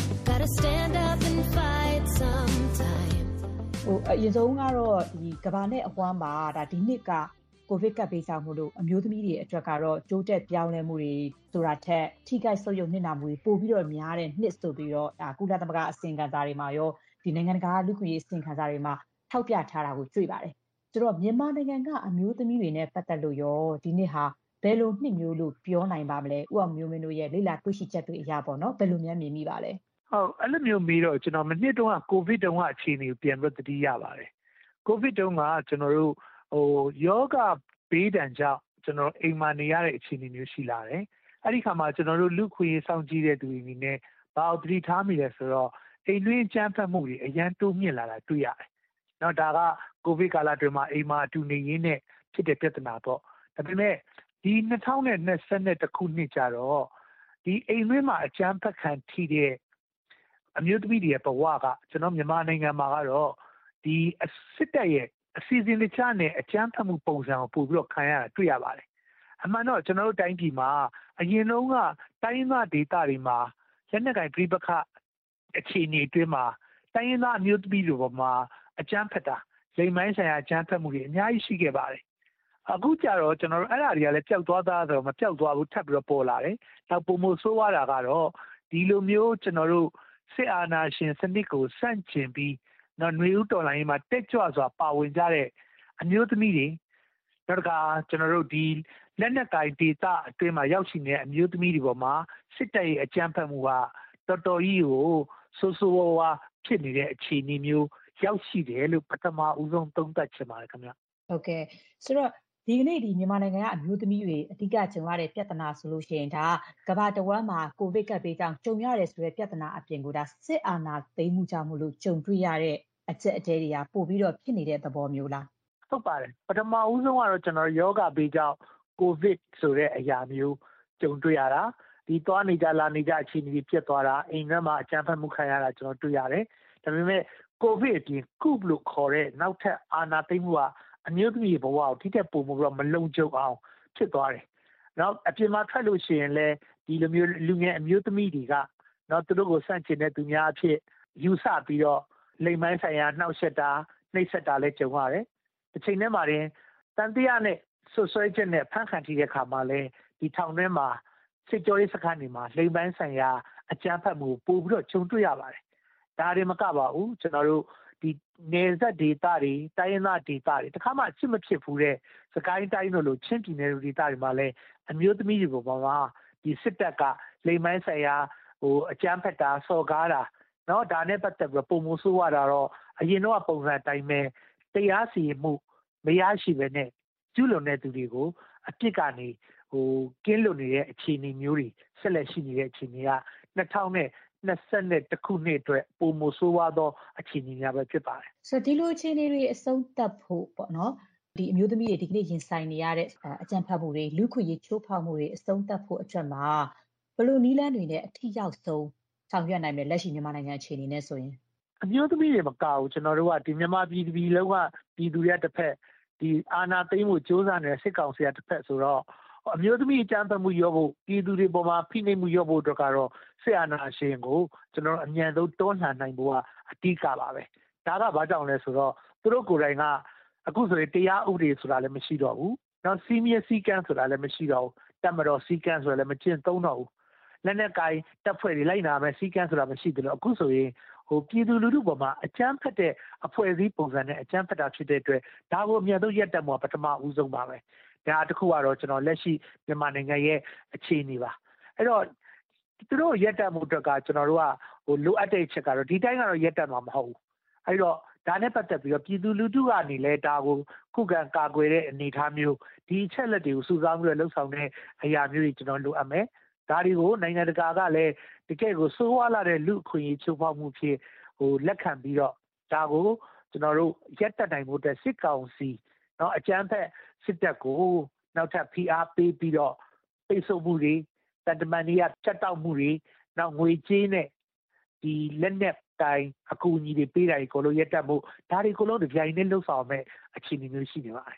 gotta stand up and fight sometime ဟိုအရင်ဆုံးကတော့ဒီကဘာနဲ့အဝမ်းမှာဒါဒီနှစ်ကကိုဗစ်ကပ်ပေးဆောင်မှုလို့အမျိုးသမီးတွေအတွက်ကတော့ကြိုးတက်ပြောင်းလဲမှုတွေဆိုတာထက်ထိခိုက်ဆုပ်ယုပ်နစ်နာမှုတွေပိုပြီးတော့များတဲ့နှစ်ဆိုပြီးတော့ဒါကုလသမဂ္ဂအစီရင်ခံစာတွေမှာရောဒီနိုင်ငံတကာလူ့ခွင့်ရေးအစီရင်ခံစာတွေမှာထောက်ပြထားတာကိုတွေ့ပါတယ်ဆိုတော့မြန်မာနိုင်ငံကအမျိုးသမီးတွေနဲ့ပတ်သက်လို့ရောဒီနှစ်ဟာဘယ်လိုနှစ်မျိုးလို့ပြောနိုင်ပါမလဲဥအောင်မျိုးမင်းတို့ရဲ့လေ့လာတွေ့ရှိချက်တွေအရာပေါ့နော်ဘယ်လိုများမြင်မိပါလဲဟုတ်အဲ့လိုမျိုးပြီးတော့ကျွန်တော်မနှစ်တုန်းကကိုဗစ်တုန်းကအခြေအနေကိုပြန်ပြီးသတိရပါတယ်ကိုဗစ်တုန်းကကျွန်တော်တို့ဟိုယောဂဘေးဒဏ်ကြောင့်ကျွန်တော်အိမ်မှာနေရတဲ့အခြေအနေမျိုးရှိလာတယ်အဲ့ဒီခါမှာကျွန်တော်တို့လူခွေစောင့်ကြည့်တဲ့သူတွေအနေနဲ့ဘာလို့သတိထားမိလဲဆိုတော့အိမ်တွင်းကြမ်းဖက်မှုတွေအရန်တိုးမြင့်လာတာတွေ့ရတယ်နော်ဒါကကိုဗစ်ကာလအတွင်းမှာအိမ်မှာအတူနေရင်းနဲ့ဖြစ်တဲ့ပြဿနာပေါ့ဒါပေမဲ့ဒီ၂၀၂၁ခုနှစ်ကျတော့ဒီအိမ်တွင်းမှာအကြမ်းဖက်ခံထိတဲ့အမျိုးသမီးတွေရဲ့ဘဝကကျွန်တော်မြန်မာနိုင်ငံမှာကတော့ဒီစစ်တပ်ရဲ့အစီအစဉ်တခြားနဲ့အကြမ်းဖက်မှုပုံစံကိုပို့ပြီးတော့ခံရတာတွေ့ရပါတယ်အမှန်တော့ကျွန်တော်တို့တိုင်းပြည်မှာအရင်တုန်းကတိုင်းရင်းသားဒေသတွေမှာလက်နက်ကိုင်ပြိပခအခြေအနေအတွင်းမှာတိုင်းရင်းသားအမျိုးသမီးတွေပေါ်မှာအကြမ်းဖက်တာလိမ်မိုင်းဆိုင်ရာအကြမ်းဖက်မှုတွေအများကြီးရှိခဲ့ပါတယ်အခုကျတော့ကျွန်တော်တို့အဲ့ဒါတွေကလည်းပျောက်သွားသားဆိုတော့မပျောက်သွားဘူးထပ်ပြီးတော့ပေါ်လာတယ်နောက်ပုံမဆိုးရတာကတော့ဒီလိုမျိုးကျွန်တော်တို့စစ်အာဏာရှင်စနစ်ကိုစန့်ကျင်ပြီးနော်ຫນွေဦးတော်လိုင်းမှာတက်ကြွစွာပါဝင်ကြတဲ့အမျိုးသမီးတွေနောက်ကကျွန်တော်တို့ဒီလက်နက်ကိုင်ဒေသအတွင်းမှာရောက်ရှိနေတဲ့အမျိုးသမီးတွေပေါ်မှာစစ်တပ်ရဲ့အကြမ်းဖက်မှုကတော်တော်ကြီးကိုဆိုးဆိုးဝါးဝါဖြစ်နေတဲ့အခြေအနေမျိုးရောက်ရှိတယ်လို့ပထမဦးဆုံးသုံးသပ်ချင်ပါတယ်ခင်ဗျဟုတ်ကဲ့ဆိုတော့ဒီကနေ့ဒီမြန်မာနိုင်ငံကအမျိုးသမီးတွေအဓိကကြုံရတဲ့ပြဿနာဆိုလို့ရှိရင်ဒါကမ္ဘာတဝန်းမှာကိုဗစ်ကပ်ဘေးကြောင့်ကြုံရတယ်ဆိုတဲ့ပြဿနာအပြင်ကိုဒါစစ်အာဏာသိမ်းမှုကြောင့်မလို့ကြုံတွေ့ရတဲ့အကျက်အတဲတွေကပို့ပြီးတော့ဖြစ်နေတဲ့သဘောမျိုးလားဟုတ်ပါတယ်ပထမဦးဆုံးကတော့ကျွန်တော်ယောဂဘေးကြောင့်ကိုဗစ်ဆိုတဲ့အရာမျိုးကြုံတွေ့ရတာဒီသွားနေကြလာနေကြအခြေအနေတွေဖြစ်သွားတာအိမ်ထဲမှာအကြမ်းဖက်မှုခံရတာကျွန်တော်တွေ့ရတယ်ဒါပေမဲ့ကိုဗစ်အပြင်ကုလို့ခေါ်တဲ့နောက်ထပ်အာဏာသိမ်းမှုကအမျိုးသမီးဘဝကိုထိတဲ့ပုံမှုတော့မလုံခြုံအောင်ဖြစ်သွားတယ်။နောက်အပြင်မှာထွက်လို့ရှိရင်လည်းဒီလိုမျိုးလူငယ်အမျိုးသမီးတွေကနောက်သူတို့ကိုစန့်ကျင်တဲ့သူများအဖြစ်ယူဆပြီးတော့လိမ်မိုင်းဆိုင်ရာနှောက်ယှက်တာနှိပ်စက်တာလည်းကြုံရတယ်။တစ်ချိန်တည်းမှာတင်တန်တရားနဲ့ဆွဆွဲချက်နဲ့ဖမ်းခံထိတဲ့ခါမှာလည်းဒီထောင်ထဲမှာစစ်ကြောရေးစခန်းတွေမှာလိမ်မိုင်းဆိုင်ရာအကြမ်းဖက်မှုပို့ပြီးတော့ကြုံတွေ့ရပါတယ်။ဒါတွေမကပါဘူးကျွန်တော်တို့ဒီနေဆက်ဒေတာတွေတိုင်းရင်းသားဒေတာတွေတခါမှစစ်မဖြစ်ဘူးတဲ့စကိုင်းတိုင်းတို့လိုချင်းပြည်နယ်ဒေတာတွေမှာလည်းအမျိုးသမီးတွေပေါ်မှာဒီစစ်တပ်ကလိမ်မိုင်းဆိုင်ရာဟိုအကြမ်းဖက်တာစော်ကားတာเนาะဒါနဲ့ပတ်သက်ပြီးပုံမိုးဆိုးရတာတော့အရင်တော့ပုံစံတိုင်းပဲတရားစီရင်မှုမရရှိပဲနဲ့ကျူးလွန်တဲ့သူတွေကိုအပြစ်ကနေဟိုကင်းလွတ်နေတဲ့အခြေအနေမျိုးတွေဆက်လက်ရှိနေတဲ့အခြေအနေက၂၀၂၁ခုနှစ်အတွက်ပုံမဆိုးဝါးသောအခြေအနေများပဲဖြစ်ပါတယ်ဆိုတော့ဒီလိုအခြေအနေတွေအဆုံးသတ်ဖို့ပေါ့နော်ဒီအမျိုးသမီးတွေဒီကနေ့ရင်ဆိုင်နေရတဲ့အကြမ်းဖက်မှုတွေလူခွင့်ရေးချိုးဖောက်မှုတွေအဆုံးသတ်ဖို့အတွက်မှာဘယ်လိုနည်းလမ်းတွေနဲ့အထူးရောက်ဆုံးဆောင်ရွက်နိုင်မယ်လက်ရှိမြန်မာနိုင်ငံအခြေအနေနဲ့ဆိုရင်အမျိုးသမီးတွေမကဘူးကျွန်တော်တို့ကဒီမြန်မာပြည်ပြည်လုံးကပြည်သူတွေတစ်ဖက်ဒီအာဏာသိမ်းမှုစ조사နေတဲ့စစ်ကောင်စီကတစ်ဖက်ဆိုတော့အမျိုးသမီးအကြမ်းဖက်မှုရောဖို့ပြည်သူတွေပေါ်မှာဖိနှိပ်မှုရောဖို့အတွက်ကတော့စစ်အာဏာရှင်ကိုကျွန်တော်အမြန်ဆုံးတွန်းလှန်နိုင်ဖို့ကအဓိကပါပဲဒါကဘာကြောင့်လဲဆိုတော့သူတို့ကိုယ်တိုင်ကအခုဆိုရင်တရားဥပဒေဆိုတာလည်းမရှိတော့ဘူးနောက်စီမီယစီကန်းဆိုတာလည်းမရှိတော့ဘူးတပ်မတော်စီကန်းဆိုတာလည်းမကျင့်သုံးတော့ဘူးလက်နက်ကိုင်တပ်ဖွဲ့တွေလိုက်နာမယ်စီကန်းဆိုတာမရှိတယ်လို့အခုဆိုရင်ဟိုပြည်သူလူထုပေါ်မှာအကြမ်းဖက်တဲ့အဖွဲ့အစည်းပုံစံနဲ့အကြမ်းဖက်တာဖြစ်တဲ့အတွက်ဒါကိုအမြန်ဆုံးရပ်တန့်မှုပထမဦးဆုံးပါပဲဒါတခုကတော့ကျွန်တော်လက်ရှိမြန်မာနိုင်ငံရဲ့အခြေအနေပါအဲ့တော့သူတို့ရက်တက်မှုအတွက်ကကျွန်တော်တို့ကဟိုလိုအပ်တဲ့ချက်ကတော့ဒီတိုင်းကတော့ရက်တက်မှာမဟုတ်ဘူးအဲ့တော့ဒါနဲ့ပတ်သက်ပြီးတော့ပြည်သူလူထုကနေလဲဒါကိုခုခံကာကွယ်တဲ့အနေအထားမျိုးဒီအချက်လက်တွေကိုစုဆောင်းပြီးတော့လှုပ်ဆောင်တဲ့အရာမျိုးတွေကျွန်တော်လိုအပ်မယ်ဒါတွေကိုနိုင်ငံတကာကလည်းတကယ်ကိုစိုးဝါးလာတဲ့လူအခွင့်အရေးချိုးဖောက်မှုဖြစ်ဟိုလက်ခံပြီးတော့ဒါကိုကျွန်တော်တို့ရက်တက်နိုင်ဖို့အတွက်စစ်ကောင်စီเนาะအကြမ်းဖက်စစ်တပ်ကိုနောက်ထပ်ဖိအားပေးပြီးတော့ပိတ်ဆို့မှုတွေတန်တမန်တွေကချက်တောက်မှုတွေနောက်ငွေကြေးနဲ့ဒီလက်နက်တိုင်းအကူအညီတွေပေးတာကိုလို့ရက်တက်မှုဒါတွေကိုလုံးတပြိုင်တည်းလှုပ်ဆောင်မဲ့အခြေအနေမျိုးရှိနေပါတယ်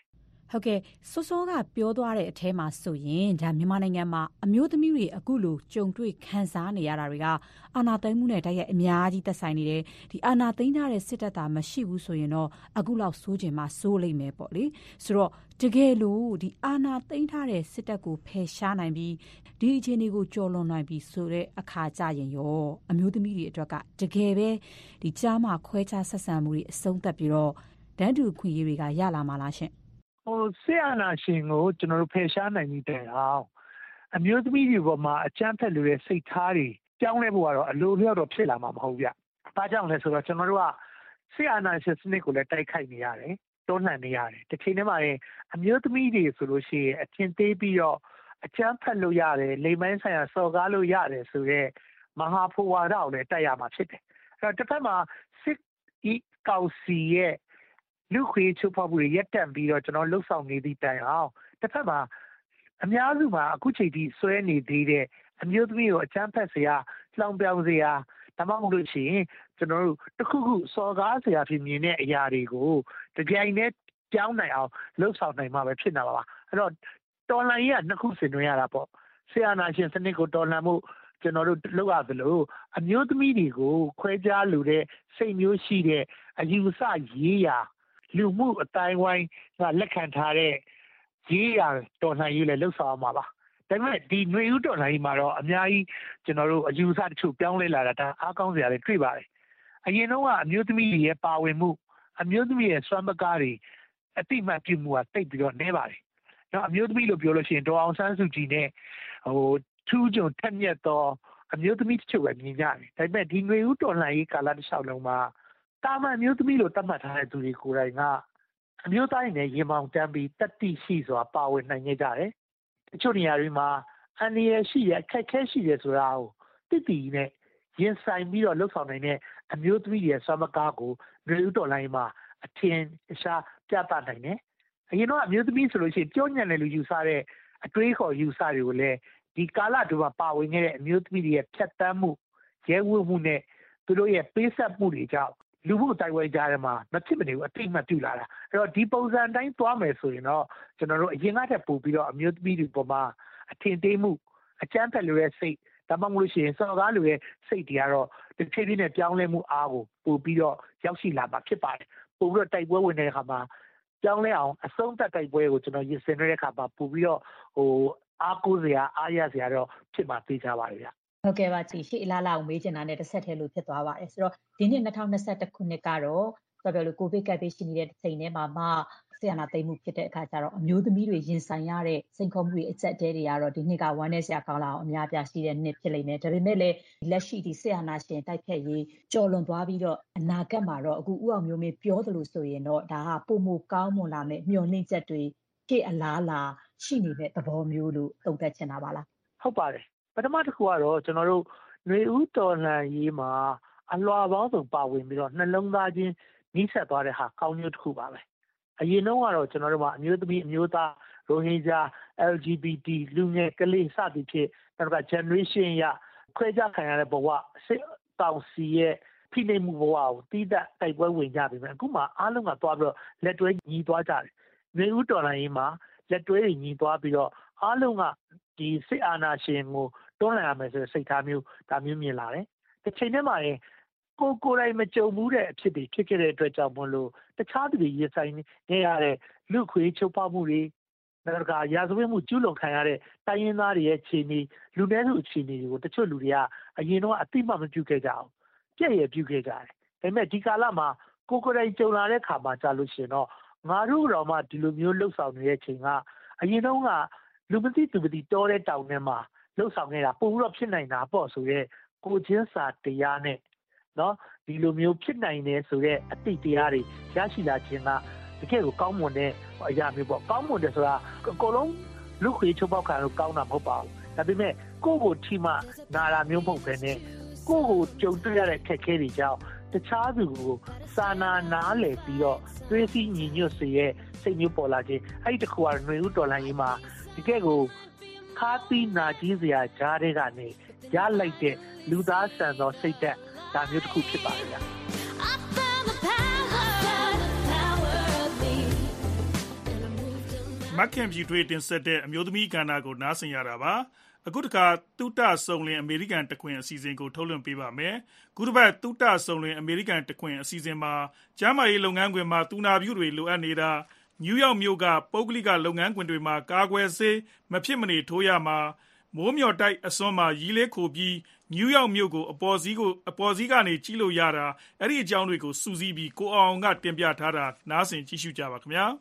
ဟုတ်ကဲ့စောစောကပြောသွားတဲ့အထဲမှာဆိုရင်ဒါမြန်မာနိုင်ငံမှာအမျိုးသမီးတွေအခုလိုကြုံတွေ့ခံစားနေရတာတွေကအာဏာသိမ်းမှုနဲ့တိုက်ရိုက်အများကြီးသက်ဆိုင်နေတယ်ဒီအာဏာသိမ်းထားတဲ့စစ်တပ်သားမရှိဘူးဆိုရင်တော့အခုလောက်စိုးကျင်မှစိုးလိမ့်မယ်ပေါ့လေဆိုတော့တကယ်လို့ဒီအာဏာသိမ်းထားတဲ့စစ်တပ်ကိုဖယ်ရှားနိုင်ပြီးဒီအခြေအနေကိုကျော်လွန်နိုင်ပြီးဆိုတဲ့အခါကြရင်ရောအမျိုးသမီးတွေအတွက်ကတကယ်ပဲဒီကြားမှာခွဲခြားဆက်ဆံမှုတွေအဆုံးသတ်ပြီးတော့တန်းတူခွင့်ရေးတွေကရလာမှာလားရှင်ဟိုဆေးအာနာရှင်ကိုကျွန်တော်တို့ဖယ်ရှားနိုင်ပြီတဲ့အောင်အမျိုးသမီးတွေပေါ်မှာအကြမ်းဖက်လို့တဲ့စိတ်ထားတွေကြောင်းလဲဖို့ကတော့အလိုလျောက်တော့ဖြစ်လာမှာမဟုတ်ဗျ။ဘာကြောင့်လဲဆိုတော့ကျွန်တော်တို့ကဆေးအာနာရှင်စနစ်ကိုလည်းတိုက်ခိုက်နေရတယ်၊တွန်းလှန်နေရတယ်။တစ်ချိန်တည်းမှာလည်းအမျိုးသမီးတွေဆိုလို့ရှိရင်အထင်သေးပြီးတော့အကြမ်းဖက်လို့ရတယ်၊လိမ်မိုင်းဆိုင်ရာစော်ကားလို့ရတယ်ဆိုတဲ့မဟာဖိုဝါဒကိုလည်းတိုက်ရမှာဖြစ်တယ်။အဲ့တော့တစ်ဖက်မှာစစ်ဤကောင်စီရဲ့လူခွေချိုးဖောက်မှုတွေရက်တက်ပြီးတော့ကျွန်တော်လှုပ်ဆောင်နေသည့်တိုင်အောင်တစ်ဖက်မှာအများစုမှာအခုချိန်ထိဆွဲနေသေးတဲ့အမျိုးသမီးကိုအချမ်းဖက်စရာလောင်ပြောင်စရာဒါမှမဟုတ်လို့ရှိရင်ကျွန်တော်တို့တစ်ခုခုစော်ကားစရာဖြစ်မြင်တဲ့အရာတွေကိုတကြိမ်နဲ့ကြောင်းနိုင်အောင်လှုပ်ဆောင်နိုင်မှာပဲဖြစ်နေတာပါအဲ့တော့တော်လှန်ရေးကနှစ်ခုဆင်နွှဲရတာပေါ့ဆီယနာရှင်စနစ်ကိုတော်လှန်မှုကျွန်တော်တို့လုပ်ရသလိုအမျိုးသမီးတွေကိုခွဲခြားလူတဲ့စိတ်မျိုးရှိတဲ့အယူဆရေးရာလူမှုအတိုင်းဝိုင်းကလက်ခံထားတဲ့ရေးရတော်လှန်ရေးလည်းလှုပ်ဆောင်မှာပါဒါပေမဲ့ဒီຫນွေဦးတော်လှန်ရေးမှာတော့အများကြီးကျွန်တော်တို့အယူအဆတချို့ပြောင်းလဲလာတာဒါအားကောင်းစရာတွေတွေ့ပါတယ်အရင်တော့ကအမျိုးသမီးတွေရဲ့ပါဝင်မှုအမျိုးသမီးရဲ့စွမ်းပကားတွေအတိမတ်ပြုမှုကတိတ်ပြီးတော့နှဲပါတယ်နော်အမျိုးသမီးလို့ပြောလို့ရှိရင်ဒေါ်အောင်ဆန်းစုကြည်နဲ့ဟိုထူးချွန်ထက်မြက်သောအမျိုးသမီးတချို့ပဲမြင်ကြတယ်ဒါပေမဲ့ဒီຫນွေဦးတော်လှန်ရေးကာလတစ်လျှောက်လုံးမှာတာမန်မျိုးသမီးလို့သတ်မှတ်ထားတဲ့သူတွေကိုယ်တိုင်ကအမျိုးသားနဲ့ရင်ပေါင်တန်းပြီးတတိရှိစွာပါဝင်နိုင်ကြတယ်။တချို့နေရာတွေမှာအန္တရာယ်ရှိရအခက်အခဲရှိရဆိုတာကိုတိတိနဲ့ရင်ဆိုင်ပြီးတော့လှုပ်ဆောင်နိုင်တဲ့အမျိုးသမီးရဲ့ဆွမ်းမကားကိုလူဦးတော်လိုင်းမှာအထင်အရှားပြသနိုင်တယ်။အရင်တော့အမျိုးသမီးဆိုလို့ရှိရင်ကြောညံ့တယ်လို့ယူဆတဲ့အတွေးခေါ်ယူဆတွေကိုလည်းဒီကာလတူမှာပါဝင်ခဲ့တဲ့အမျိုးသမီးတွေရဲ့ဖြတ်တန်းမှုရဲဝတ်မှုနဲ့သူတို့ရဲ့ပေးဆက်မှုတွေကြောင့်လူမှုတိုက်ဝဲကြရမှာမဖြစ်မနေဘူးအတိတ်မှပြုလာတာအဲ့တော့ဒီပုံစံတိုင်းသွားမယ်ဆိုရင်တော့ကျွန်တော်တို့အရင်ကတည်းကပို့ပြီးတော့အမျိုးသမီးတွေပေါ်မှာအထင်သေးမှုအကြမ်းဖက်လိုတဲ့စိတ်ဒါမှမဟုတ်လို့ရှိရင်စော်ကားလိုတဲ့စိတ်တွေကတော့တစ်ချိန်ချင်းနဲ့ပြောင်းလဲမှုအားကိုပို့ပြီးတော့ရောက်ရှိလာမှာဖြစ်ပါတယ်ပို့ပြီးတော့တိုက်ပွဲဝင်တဲ့အခါမှာပြောင်းလဲအောင်အဆုံးသတ်တိုက်ပွဲကိုကျွန်တော်ရင်ဆင်နေတဲ့အခါမှာပို့ပြီးတော့ဟိုအားကိုးစရာအားရစရာတော့ဖြစ်မှာသိကြပါလိမ့်ဗျဟုတ်ကဲ့ပါကြည်ရှေ့အလားလာကိုမေးချင်တာနဲ့တစ်ဆက်တည်းလို့ဖြစ်သွားပါတယ်ဆိုတော့ဒီနှစ်၂၀၂၁ခုနှစ်ကတော့ပြောပြောလို့ကိုဗစ်ကပ်ဘေးရှိနေတဲ့ချိန်ထဲမှာမှဆီယနာသိမ်းမှုဖြစ်တဲ့အခါကျတော့အမျိုးသမီးတွေရင်ဆိုင်ရတဲ့စိန်ခေါ်မှုတွေအကျက်တဲတွေကတော့ဒီနှစ်ကဝမ်းနည်းစရာကောင်းလာအောင်အများပြားရှိတဲ့နှစ်ဖြစ်လိမ့်မယ်ဒါပေမဲ့လည်းလက်ရှိဒီဆီယနာရှင်တိုက်ဖြတ်ရေးကြော်လွန်သွားပြီးတော့အနာဂတ်မှာတော့အခုဥအောင်မျိုးမင်းပြောသလိုဆိုရင်တော့ဒါကပုံမကောင်းမွန်လာမယ့်မျှော်လင့်ချက်တွေရှေ့အလားလာရှိနေတဲ့သဘောမျိုးလို့သုံးသပ်ချင်တာပါလားဟုတ်ပါတယ်ပထမတစ်ခုကတော့ကျွန်တော်တို့ຫນွေဦးတော်လှန်ရေးမှာအလွှာပေါင်းစုံပါဝင်ပြီးတော့နှလုံးသားချင်းနှိစက်သွားတဲ့ဟာကောင်းမျိုးတစ်ခုပါပဲအရင်တော့ကတော့ကျွန်တော်တို့ကအမျိုးသမီးအမျိုးသားရိုဟင်ဂျာ L G B T လူငယ်ကလေးစသည်ဖြင့်နောက်က generation ရခွဲခြားခံရတဲ့ဘဝစစ်ကောင်စီရဲ့ဖိနှိပ်မှုဘဝကိုတီးသက်တိုက်ပွဲဝင်ကြပြီမယ်အခုမှအားလုံးကသွားပြီးတော့လက်တွဲညီသွားကြတယ်ຫນွေဦးတော်လှန်ရေးမှာလက်တွဲညီသွားပြီးတော့အားလုံးကဒီစစ်အာဏာရှင်ကိုတွန်းလှန်ရမယ်ဆိုတဲ့စိတ်ထားမျိုးဒါမျိုးမြင်လာတယ်။တစ်ချိန်တည်းမှာရင်ကိုကိုယ်တိုင်မကြုံဘူးတဲ့အဖြစ်တွေဖြစ်ခဲ့တဲ့အတွက်ကြောင့်မလို့တခြားသူတွေရင်ဆိုင်နေရတဲ့လူခွေချုပ်ပေါက်မှုတွေနောက်တစ်ခါရာဇဝတ်မှုကျူးလွန်ခံရတဲ့တိုင်းရင်းသားတွေရဲ့ခြေနေလူနည်းစုအခြေအနေတွေကိုတချို့လူတွေကအရင်တော့အသိမှမပြုခဲ့ကြအောင်ပြည့်ရပြုခဲ့ကြတယ်။ဒါပေမဲ့ဒီကာလမှာကိုကိုယ်တိုင်ကြုံလာတဲ့ခါမှာကြာလို့ရှိရင်တော့ငါတို့တော့မှဒီလိုမျိုးလှုပ်ဆောင်နေတဲ့ချိန်ကအရင်တော့ကလူမသိသူမသိတောတဲ့တောင်ထဲမှာလှုပ်ဆောင်နေတာပို့ပြီးတော့ဖြစ်နိုင်တာပေါ့ဆိုရဲကိုချင်းစာတရားနဲ့နော်ဒီလိုမျိုးဖြစ်နိုင်တယ်ဆိုတော့အတိတ်တရားတွေရရှိလာခြင်းကတကယ်ကိုကောင်းမွန်တဲ့အရာမျိုးပေါ့ကောင်းမွန်တယ်ဆိုတာအကုန်လုံးလူခွေချုပ်ပေါက်ခံလို့ကောင်းတာမဟုတ်ပါဘူးဒါပေမဲ့ကိုယ့်ကိုထိမှနာတာမျိုးမဟုတ်ဘဲနဲ့ကိုယ့်ကိုကြုံတွေ့ရတဲ့ခက်ခဲတွေကြောင့်တခြားသူကိုစာနာနားလည်ပြီးတော့သွေးစည်းညီညွတ်စေရဲ့စိတ်မျိုးပေါ်လာခြင်းအဲ့ဒီတခုကຫນွေဦးတော်လှန်ရေးမှာတကယ်ကိုခါသီးနာကြီးစရာကြားတဲ့ကနေရလိုက်တဲ့လူသားဆန်သောစိတ်သက်ဒါမျိုးတစ်ခုဖြစ်ပါလေဗျာမက်ခင်ဖြူထွေးတင်ဆက်တဲ့အမျိုးသမီးကဏ္ဍကိုနားဆင်ရတာပါအခုတခါတုတဆုံလင်အမေရိကန်တခွင်အစီအစဉ်ကိုထုတ်လွှင့်ပေးပါမယ်ခုတစ်ပတ်တုတဆုံလင်အမေရိကန်တခွင်အစီအစဉ်မှာကျန်းမာရေးလုပ်ငန်းခွင်မှာတူနာပြူတွေလိုအပ်နေတာနယူးယောက်မြို့ကပုဂ္ဂလိကလုပ်ငန်းခွင်တွေမှာကာကွယ်ဆေးမဖြစ်မနေထိုးရမှာမိုးမျှော်တိုက်အစွန်းမှာရီးလေးခိုပြီးနယူးယောက်မြို့ကိုအပေါ်စီးကိုအပေါ်စီးကနေကြီးလို့ရတာအဲ့ဒီအကြောင်းတွေကိုစူးစီးပြီးကိုအောင်ကတင်ပြထားတာနားဆင်ကြည့်ရှုကြပါခင်ဗျာ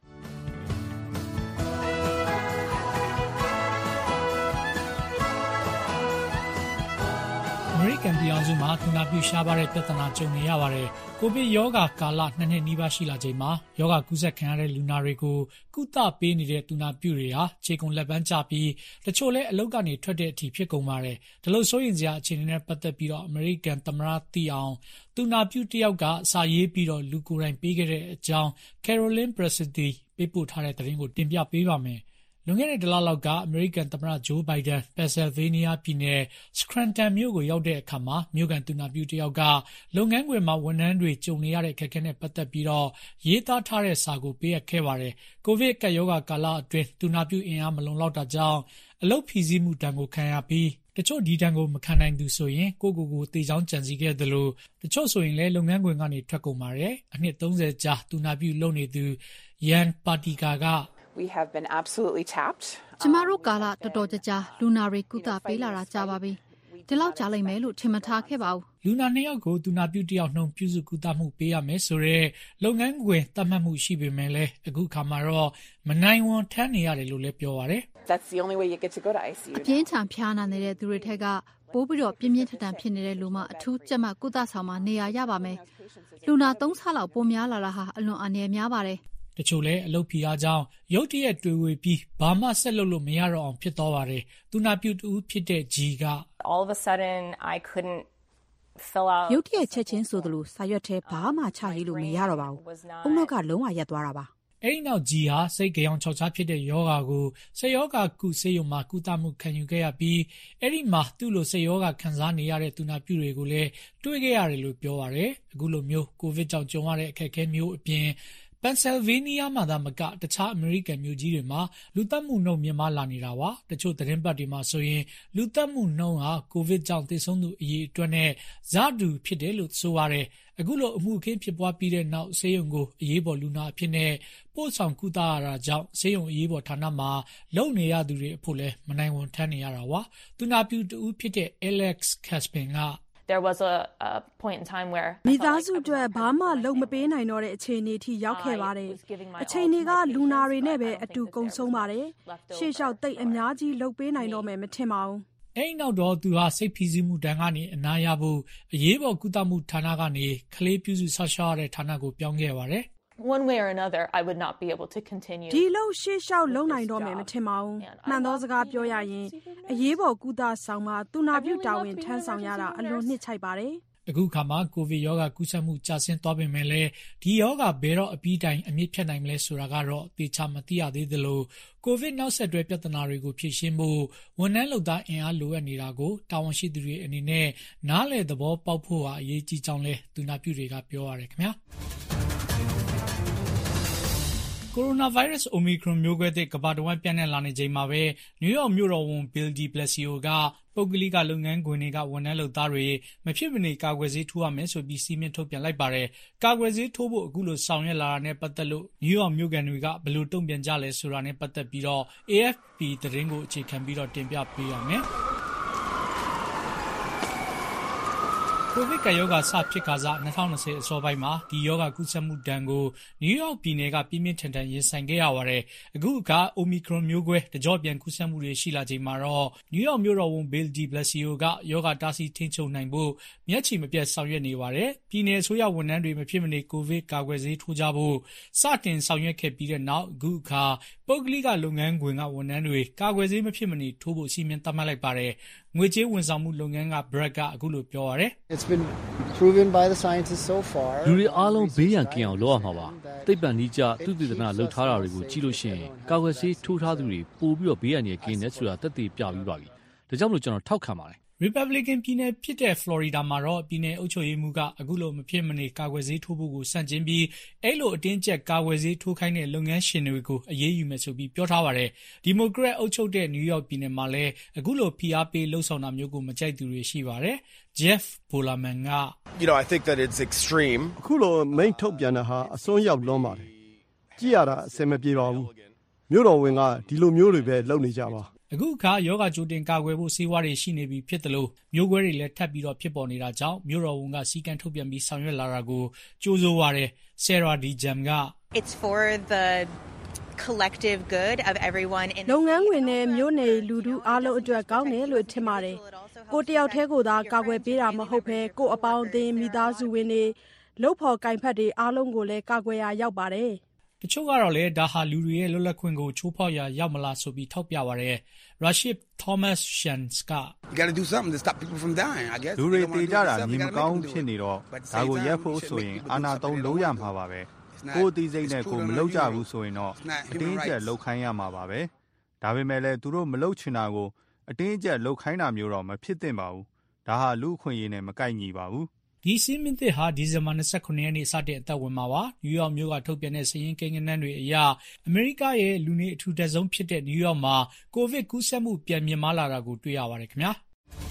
အမေရိကန်ပြည်အောင်စုမှာတူနာပြူရှားပါတဲ့ပြဿနာကြုံနေရပါတယ်။ကိုဗစ်ရောဂါကာလနှစ်နှစ်နီးပါးရှိလာချိန်မှာရောဂါကူးစက်ခံရတဲ့လူနာတွေကိုကုသပေးနေတဲ့တူနာပြူတွေဟာခြေကုန်လက်ပန်းကျပြီးတချို့လည်းအလုပ်ကနေထွက်တဲ့အထိဖြစ်ကုန်ပါတယ်။ဒါလို့စိုးရင်စရာအခြေအနေနဲ့ပတ်သက်ပြီးတော့အမေရိကန်သမ္မတသိအောင်တူနာပြူတယောက်ကစာရေးပြီးတော့လူကိုယ်တိုင်ပေးခဲ့တဲ့အကြောင်း Caroline Presidy ပေးပို့ထားတဲ့သတင်းကိုတင်ပြပေးပါမယ်။လွန်ခဲ့တဲ့တလလောက်ကအမေရိကန်သမ္မတဂျိုးဘိုင်ဒန်ပန်ဆယ်ဗေးနီးယားပြည်နယ်စခရန်တန်မြို့ကိုရောက်တဲ့အခါမှာမြို့ကန်တူနာပြူတယောက်ကလုပ်ငန်းခွင်မှာဝန်ထမ်းတွေကြုံနေရတဲ့အခက်အခဲနဲ့ပတ်သက်ပြီးတော့ရေးသားထားတဲ့စာကိုပေးအပ်ခဲ့ပါတယ်။ကိုဗစ်ကပ်ရောဂါကာလအတွင်းတူနာပြူအင်အားမလုံလောက်တာကြောင့်အလုပ်ဖိစီးမှုတန်ကိုခံရပြီးတချို့ဒီတန်ကိုမခံနိုင်သူဆိုရင်ကိုကိုကိုတေချောင်းကြံစည်ခဲ့သလိုတချို့ဆိုရင်လည်းလုပ်ငန်းခွင်ကနေထွက်ကုန်ပါတယ်။အနှစ်သုံးဆယ်ကြာတူနာပြူလုပ်နေသူယန်ပါတီကာက We have been absolutely tapped. ကျမတို့ကာလတော်တော်ကြာကြာလူနာတွေကုသပေးလာတာကြာပါပြီ။ဒီလောက်ကြာလိမ့်မယ်လို့ထင်မထားခဲ့ပါဘူး။လူနာနှစ်ယောက်ကိုတူနာပြူတယောက်နှုန်းပြုစုကုသမှုပေးရမယ်ဆိုတော့လုပ်ငန်းခွင်သတ်မှတ်မှုရှိပေမဲ့လည်းအခုခါမှာတော့မနိုင်ဝန်ထမ်းနေရတယ်လို့လည်းပြောပါတယ်။ That's the only way you get to go to I C U. အပြင်းထန်ဖျားနာနေတဲ့သူတွေထက်ကပိုးပြီးတော့ပြင်းပြင်းထန်ထန်ဖြစ်နေတဲ့လူမှအထူးကြက်မှကုသဆောင်မှာနေရာရပါမယ်။လူနာသုံးဆလောက်ပိုများလာတာဟာအလွန်အန္တရာယ်များပါတယ်။တချို့လည်းအလုပ်ဖိအားကြောင့်ရုတ်တရက်တွေ့ဝေပြီးဘာမှဆက်လုပ်လို့မရတော့အောင်ဖြစ်သွားပါတယ်။တူနာပြူတူဖြစ်တဲ့ဂျီက All of a sudden I couldn't fill out ရုတ်တရက်ချက်ချင်းဆိုသလိုစာရွက်ထဲဘာမှချရေးလို့မရတော့ပါဘူး။အုံနောက်ကလုံးဝရက်သွားတာပါ။အဲဒီနောက်ဂျီဟာစိတ်ကြောင်ချောက်ချားဖြစ်တဲ့ယောဂါကိုစိတ်ယောဂါကုဆေးရုံမှာကုသမှုခံယူခဲ့ရပြီးအဲဒီမှာသူ့လိုစိတ်ယောဂါခံစားနေရတဲ့တူနာပြူတွေကိုလည်းတွေ့ခဲ့ရတယ်လို့ပြောပါတယ်။အခုလိုမျိုးကိုဗစ်ကြောင့်ကြုံရတဲ့အခက်အခဲမျိုးအပြင်ပန်ဆယ်ဗေးနီးယားမှာသာမကတခြားအမေရိကန်မြို့ကြီးတွေမှာလူသတ်မှုနှုန်းမြင့်မားလာနေတာပါတချို့သတင်းပတ်တွေမှာဆိုရင်လူသတ်မှုနှုန်းဟာကိုဗစ်ကြောင့်သေဆုံးသူအရေအတွက်နဲ့ဇာတူဖြစ်တယ်လို့ဆိုပါတယ်အခုလိုအမှုအခင်းဖြစ်ပွားပြီးတဲ့နောက်ဆေးရုံကိုအရေးပေါ်လူနာအဖြစ်နဲ့ပို့ဆောင်ကုသရတာကြောင့်ဆေးရုံအရေးပေါ်ဌာနမှာလုံနေရသူတွေအဖို့လည်းမနိုင်ဝန်ထမ်းနေရတာပါသူနာပြူတူဖြစ်တဲ့ Alex Caspin က There was a, a point in time where မိသားစုအတွက်ဘာမှလုပ်မပေးနိုင်တော့တဲ့အခြေအနေထိရောက်ခဲ့ပါတယ်။အချိန်တွေကလူနာတွေနဲ့ပဲအတူကုန်ဆုံးပါတယ်။ရှေ့လျှောက်တိတ်အများကြီးလုပ်ပေးနိုင်တော့မယ်မထင်ပါဘူး။အဲဒီနောက်တော့သူဟာစိတ်ဖိစီးမှုတန်းကနေအနာရဖို့အရေးပေါ်ကုသမှုဌာနကနေကလေးပြုစုဆောက်ရှောက်ရတဲ့ဌာနကိုပြောင်းခဲ့ပါတယ်။ One way or another, I would not be able to continue. ဒီလိုရှေ့လျှောက်လုံနိုင်တော့မယ်မထင်ပါဘူး။မှန်သောစကားပြောရရင်အရေးပေါ်ကုသဆောင်မှာတူနာပြူတာဝန်ထမ်းဆောင်ရတာအလွန်နှစ်ချိုက်ပါတယ်။အခုခါမှာကိုဗစ်ရောဂါကူးစက်မှုကျဆင်းသွားပေမဲ့လည်းဒီရောဂါဘယ်တော့အပြီးတိုင်အမြင့်ဖြတ်နိုင်မလဲဆိုတာကတော့သေချာမသိရသေးသလိုကိုဗစ်နောက်ဆက်တွဲပြဿနာတွေကိုဖြေရှင်းဖို့ဝန်ထမ်းလုပ်သားအင်အားလိုအပ်နေတာကိုတာဝန်ရှိသူတွေအနေနဲ့နားလည်သဘောပေါက်ဖို့ဟာအရေးကြီးကြောင်းလဲတူနာပြူတွေကပြောရတယ်ခင်ဗျာ။ကိုရိုနာဗိုင်းရပ်စ်အိုမီခရွန်မျိုးကွဲသစ်ကမ္ဘာတဝန်းပြန့်နှံ့လာနေချိန်မှာပဲနယူးယောက်မြို့တော်ဝန်ဘီလ်ဒီဘလက်စီယိုကပုဂ္ဂလိကလုပ်ငန်းခွင်တွေကဝန်ထမ်းလုပ်သားတွေမဖြစ်မနေကာကွယ်ဆေးထိုးရမယ်ဆိုပြီးစီမံထုတ်ပြန်လိုက်ပါတယ်။ကာကွယ်ဆေးထိုးဖို့အခုလိုဆောင်ရွက်လာတာနဲ့ပတ်သက်လို့နယူးယောက်မြို့ကန်တွေကဘယ်လိုတုံ့ပြန်ကြလဲဆိုတာနဲ့ပတ်သက်ပြီးတော့ A F P သတင်းကိုအခြေခံပြီးတော့တင်ပြပေးရမယ်။ကိုဗစ်ကရောဂါစဖြစ်ခါစား၂၀၂၀အစောပိုင်းမှာဒီရောဂါကူးစက်မှုဒဏ်ကိုနယူးယောက်ပြည်နယ်ကပြင်းပြင်းထန်ထန်ရင်ဆိုင်ခဲ့ရပါတယ်။အခုကအိုမီခရွန်မျိုးကွဲတကြော့ပြန်ကူးစက်မှုတွေရှိလာချိန်မှာတော့နယူးယောက်မြို့တော်ဝန်ဘီလ်ဒီဘလက်စီယိုကရောဂါတားဆီးထိန်းချုပ်နိုင်ဖို့မျက်ခြေမပြတ်ဆောင်ရွက်နေပါတယ်။ပြည်နယ်အစိုးရဝန်ထမ်းတွေမဖြစ်မနေကိုဗစ်ကာကွယ်ဆေးထိုးကြဖို့စတင်ဆောင်ရွက်ခဲ့ပြီးတဲ့နောက်အခုအခါပုဂ္ဂလိကလုပ်ငန်းခွင်ကဝန်ထမ်းတွေကာကွယ်ဆေးမဖြစ်မနေထိုးဖို့စီမံသတ်မှတ်လိုက်ပါတယ်။ငွေကြေးဝန်ဆောင်မှုလုပ်ငန်းက Brad ကအခုလိုပြောရတယ်။ It's been proven by the scientists so far. လူတွေအားလုံးဘေးရန်ကင်းအောင်လုပ်ရမှာပါ။သိပ္ပံနည်းကျသုတေသနလုပ်ထားတာတွေကိုကြည့်လို့ရှိရင်ကာကွယ်ဆေးထိုးထားသူတွေပိုပြီးတော့ဘေးရန်ရကင်းတယ်ဆိုတာသက်သေပြပြီးပါပြီ။ဒါကြောင့်မလို့ကျွန်တော်ထောက်ခံပါတယ် Republican ပြည်နယ်ဖြစ်တဲ့ Florida မှာတော့ပြည်နယ်အုပ်ချုပ်ရေးမှူးကအခုလိုမဖြစ်မနေကာကွယ်ဆေးထိုးဖို့ကိုစန့်ကျင်ပြီးအဲ့လိုအတင်းကျပ်ကာကွယ်ဆေးထိုးခိုင်းတဲ့လုပ်ငန်းရှင်တွေကိုအရေးယူမယ်ဆိုပြီးပြောထားပါတယ်။ Democrat အုပ်ချုပ်တဲ့ New York ပြည်နယ်မှာလည်းအခုလိုဖိအားပေးလှုပ်ဆောင်တာမျိုးကိုမကြိုက်သူတွေရှိပါတယ်။ Jeff Bolerman က You know, I think that it's extreme. အခုလိုမိန့်ထုတ်ပြန်တာဟာအစွန်းရောက်လွန်းပါတယ်။ကြည့်ရတာအဆင်မပြေပါဘူး။မြို့တော်ဝင်ကဒီလိုမျိုးတွေပဲလုပ်နေကြပါအခုအခါယောဂကြိုတင်ကာကွယ်ဖို့ဆေးဝါးတွေရှိနေပြီဖြစ်တယ်လို့မျိုးကွဲတွေလည်းထပ်ပြီးတော့ဖြစ်ပေါ်နေတာကြောင့်မြို့တော်ဝန်ကစီကံထုတ်ပြန်ပြီးဆောင်ရွက်လာတာကိုကြိုးစိုးရတယ် Sarah Dijam က It's for the collective good of everyone in လုပ်ငန်းဝင်တဲ့မြို့နယ်လူထုအားလုံးအတွက်ကောင်းတယ်လို့ထင်ပါတယ်ကိုတယောက်တည်းကိုသာကာကွယ်ပေးတာမဟုတ်ဘဲကိုအပေါင်းအသင်းမိသားစုဝင်တွေလုပ်ဖော်ကင်ဖက်တွေအားလုံးကိုလည်းကာကွယ်ရရောက်ပါတယ်တချို့ကတော့လည်းဒါဟာလူတွေရဲ့လွတ်လပ်ခွင့်ကိုချိုးဖောက်ရာရောက်မလားဆိုပြီးထောက်ပြပါရယ် Rashid Thomas Shans က You got to do something to stop people from dying I guess လူတွေတေကြတာညီမကောင်းဖြစ်နေတော့ဒါကိုရပ်ဖို့ဆိုရင်အာဏာသုံးလုံးရမှာပါပဲကိုယ်အသိစိတ်နဲ့ကိုမလုပ်ကြဘူးဆိုရင်တော့အတင်းအကျပ်လုပ်ခိုင်းရမှာပါပဲဒါပေမဲ့လည်းသူတို့မလုပ်ချင်တာကိုအတင်းအကျပ်လုပ်ခိုင်းတာမျိုးတော့မဖြစ်သင့်ပါဘူးဒါဟာလူအခွင့်အရေးနဲ့မကိုက်ညီပါဘူးဒီစည်းမျဉ်းသစ်ဟာဒီဇင်ဘာ၂၉ရက်နေ့စတင်အသက်ဝင်မှာပါ။နယူးယောက်မြို့ကထုတ်ပြန်တဲ့စာရင်းကိန်းဂဏန်းတွေအရအမေရိကရဲ့လူနေအထူထပ်ဆုံးဖြစ်တဲ့နယူးယောက်မှာကိုဗစ်ကူးစက်မှုပြန်မြင့်မားလာတာကိုတွေ့ရပါတယ်ခင်ဗျာ။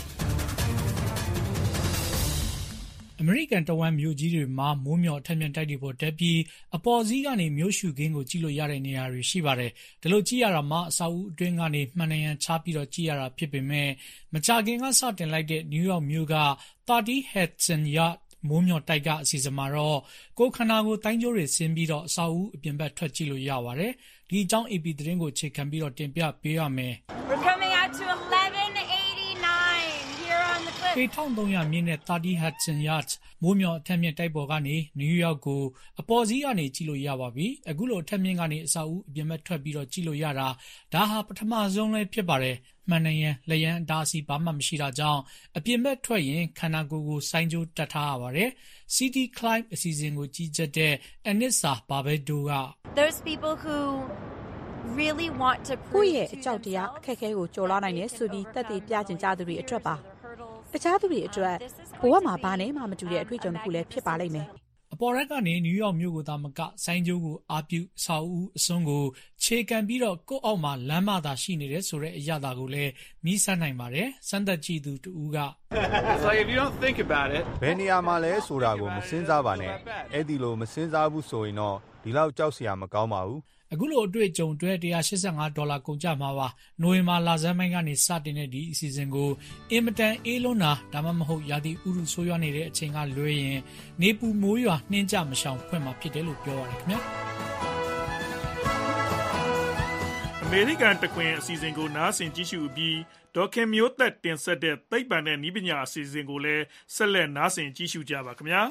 အမေရိကန်တဝမ်းမြို့ကြီးတွေမှာမိုးမျှော်ထက်မြက်တိုက်တွေပေါ်တက်ပြီးအပေါ်စီးကနေမြို့ရှုခင်းကိုကြည့်လို့ရတဲ့နေရာတွေရှိပါတယ်။ဒါလို့ကြည့်ရတာမှအစာအုပ်အတွင်းကနေမှန်ရန်ချပြီးတော့ကြည့်ရတာဖြစ်ပေမဲ့မကြခင်ကစတင်လိုက်တဲ့နယူးယောက်မြို့ကthirty Hudson Yard မိုးမျှော်တိုက်ကအစီအစဉ်မှာတော့ကိုခန္ဓာကိုတိုင်းကျိုးတွေဆင်းပြီးတော့အစာအုပ်အပြင်ဘက်ထွက်ကြည့်လို့ရပါတယ်။ဒီအကြောင်း A P သတင်းကိုအခြေခံပြီးတော့တင်ပြပေးရမယ်။ We're coming out to eleven eighty-nine here on the cliff. ပေone thousand three hundredမြင့်တဲ့thirty Hudson Yard မိုးမျှော်အထက်မြင့်တိုက်ပေါ်ကနေနယူးယောက်ကိုအပေါ်စီးကနေကြည့်လို့ရပါပြီ။အခုလိုအထက်မြင့်ကနေအစာအုပ်အပြင်ဘက်ထွက်ပြီးတော့ကြည့်လို့ရတာဒါဟာပထမဆုံးလည်းဖြစ်ပါတယ်။မှန်နေရင်လျံအတားအဆီးဘာမှမရှိတာကြောင့်အပြင်ဘက်ထွက်ရင်ခန္ဓာကိုယ်ကိုစိုင်းကြိုးတက်ထားရပါတယ်။ City Climb အစီအစဉ်ကိုကြီးကြပ်တဲ့ Anissa Barbado က There's people who really want to ကိုယ့်ရဲ့အကြောက်တရားအခက်အခဲကိုကြော်လွှားနိုင်တယ်ဆိုပြီးတက်တည်ပြကျင်ကြသူတွေအတွက်ပါတခြားသူတွေအတွက်ဘဝမှာဘာနဲ့မှမတူတဲ့အတွေ့အကြုံတစ်ခုလည်းဖြစ်ပါလိမ့်မယ်အပေါ်ရက်ကနေနယူးယောက်မြို့ကိုသာမကဆိုင်းကျိုးကိုအာပြုအဆောက်အဦအစွန်းကိုခြေကန်ပြီးတော့ကိုယ့်အောက်မှာလမ်းမသာရှိနေတဲ့ဆိုတဲ့အရာသာကိုလည်းမြည်ဆန်းနိုင်ပါတယ်စမ်းသက်ကြည့်သူတူက So if you don't think about it ဘယ်နေရာမှာလဲဆိုတာကိုမစဉ်းစားပါနဲ့အဲ့ဒီလိုမစဉ်းစားဘူးဆိုရင်တော့ဒီလောက်ကြောက်စရာမကောင်းပါဘူးအခုလိုအတွေ့အကြုံတွေone hundred eighty-fiveဒေါ်လာကုန်ကျမှာပါနိုဝင်ဘာလဆန်းပိုင်းကနေစတင်တဲ့ဒီအစီအစဉ်ကိုအင်မတန်အေးလွန်းတာဒါမှမဟုတ်ရာသီဥတုဆိုးရွားနေတဲ့အချိန်ကလွဲရင်နေပူမိုးရွာနှင်းကြမရှောင်ဖွင့်မှာဖြစ်တယ်လို့ပြောရတယ်ခင်ဗျာအမေရိကန်တခွင်အစီအစဉ်ကိုနားဆင်ကြည့်ရှုပြီးဒေါခင်မျိုးသက်တင်ဆက်တဲ့သိပ္ပံနဲ့နည်းပညာအစီအစဉ်ကိုလည်းဆက်လက်နားဆင်ကြည့်ရှုကြပါခင်ဗျာ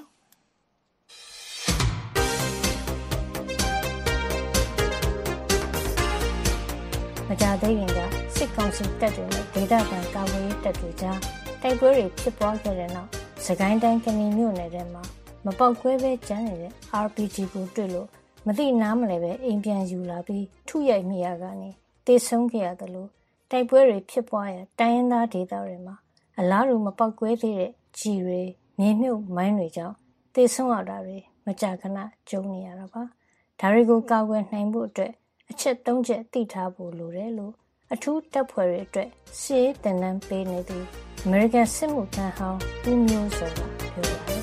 မကြသေးခင်ကစစ်ကောင်စီတပ်တွေနဲ့ဒေသခံကာကွယ်ရေးတပ်တွေကြားတိုက်ပွဲတွေဖြစ်ပွားခဲ့တဲ့နောက်စကိုင်းတိုင်းကဏီမြို့နယ်ထဲမှာမပေါက်ကွဲပဲကျန်နေတဲ့ R P G ကိုတွေ့လို့မသိနားမလဲပဲအိမ်ပြန်ယူလာပြီးထုရိုက်မိရကနေတေဆုံးခဲ့ရတယ်လို့တိုက်ပွဲတွေဖြစ်ပွားရတိုင်းရင်းသားဒေသတွေမှာအလားတူမပေါက်ကွဲသေးတဲ့ကြီးတွေမြေမြုပ်မိုင်းတွေကြောင့်တေဆုံးရတာတွေမကြာခဏကြုံနေရတာပါဒါတွေကိုကာကွယ်နိုင်ဖို့အတွက်အချက်သုံးချက်သိထားဖို့လိုတယ်လို့အထူးတပ်ဖွဲ့တွေအတွက်စီးရေးတင်နန်းပေးနေသူအမေရိကန်စစ်မှုထမ်းဟောင်းဦးမျိုးစောကပြောပါတယ်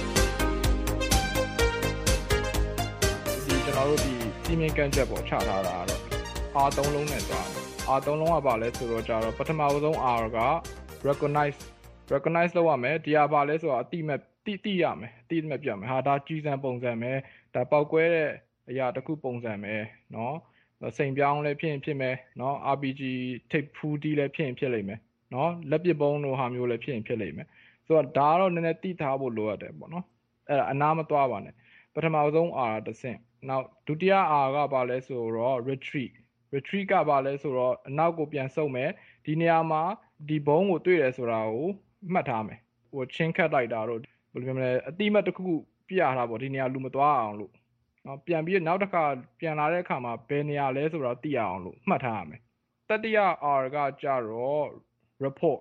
ဒီကျွန်တော်တို့ဒီစီမင်းကန့်ချက်ပေါ်ချထားတာကတော့ R သုံးလုံးနဲ့သွားတယ် R သုံးလုံးကပါလဲဆိုတော့ကြတော့ပထမဆုံး R က recognize recognize လုပ်ရမယ်ဒီဟာပါလဲဆိုတော့အတိမဲ့တိတိရမယ်အတိမဲ့ပြမယ်ဟာဒါကြီးစံပုံစံပဲဒါပေါက်ကွဲတဲ့အရာတစ်ခုပုံစံပဲเนาะစိန်ပြောင်းလည်းဖြစ်ရင်ဖြစ်မယ်เนาะ R P G ထိပ်ဖူးတီးလည်းဖြစ်ရင်ဖြစ်လိမ့်မယ်เนาะလက်ပစ်ပုံးလိုဟာမျိုးလည်းဖြစ်ရင်ဖြစ်လိမ့်မယ်ဆိုတော့ဒါကတော့နည်းနည်းတိထားဖို့လိုရတယ်ပေါ့နော်အဲ့ဒါအနားမသွားပါနဲ့ပထမဆုံး R တစ်ဆင့်နောက်ဒုတိယ R ကပါလဲဆိုတော့ retreat retreat ကပါလဲဆိုတော့အနောက်ကိုပြန်ဆုတ်မယ်ဒီနေရာမှာဒီဘုံကိုတွေ့တယ်ဆိုတာကိုမှတ်ထားမယ်ဟိုချင်းခတ်လိုက်တာတော့ဘယ်လိုပြောမလဲအတိမတ်တစ်ခုခုပြရတာပေါ့ဒီနေရာလူမသွားအောင်လို့နော်ပြန်ပြီးနောက်တစ်ခါပြန်လာတဲ့အခါမှာဘယ်နေရာလဲဆိုတော့သိရအောင်လို့မှတ်ထားရမယ်တတိယ R ကကြတော့ report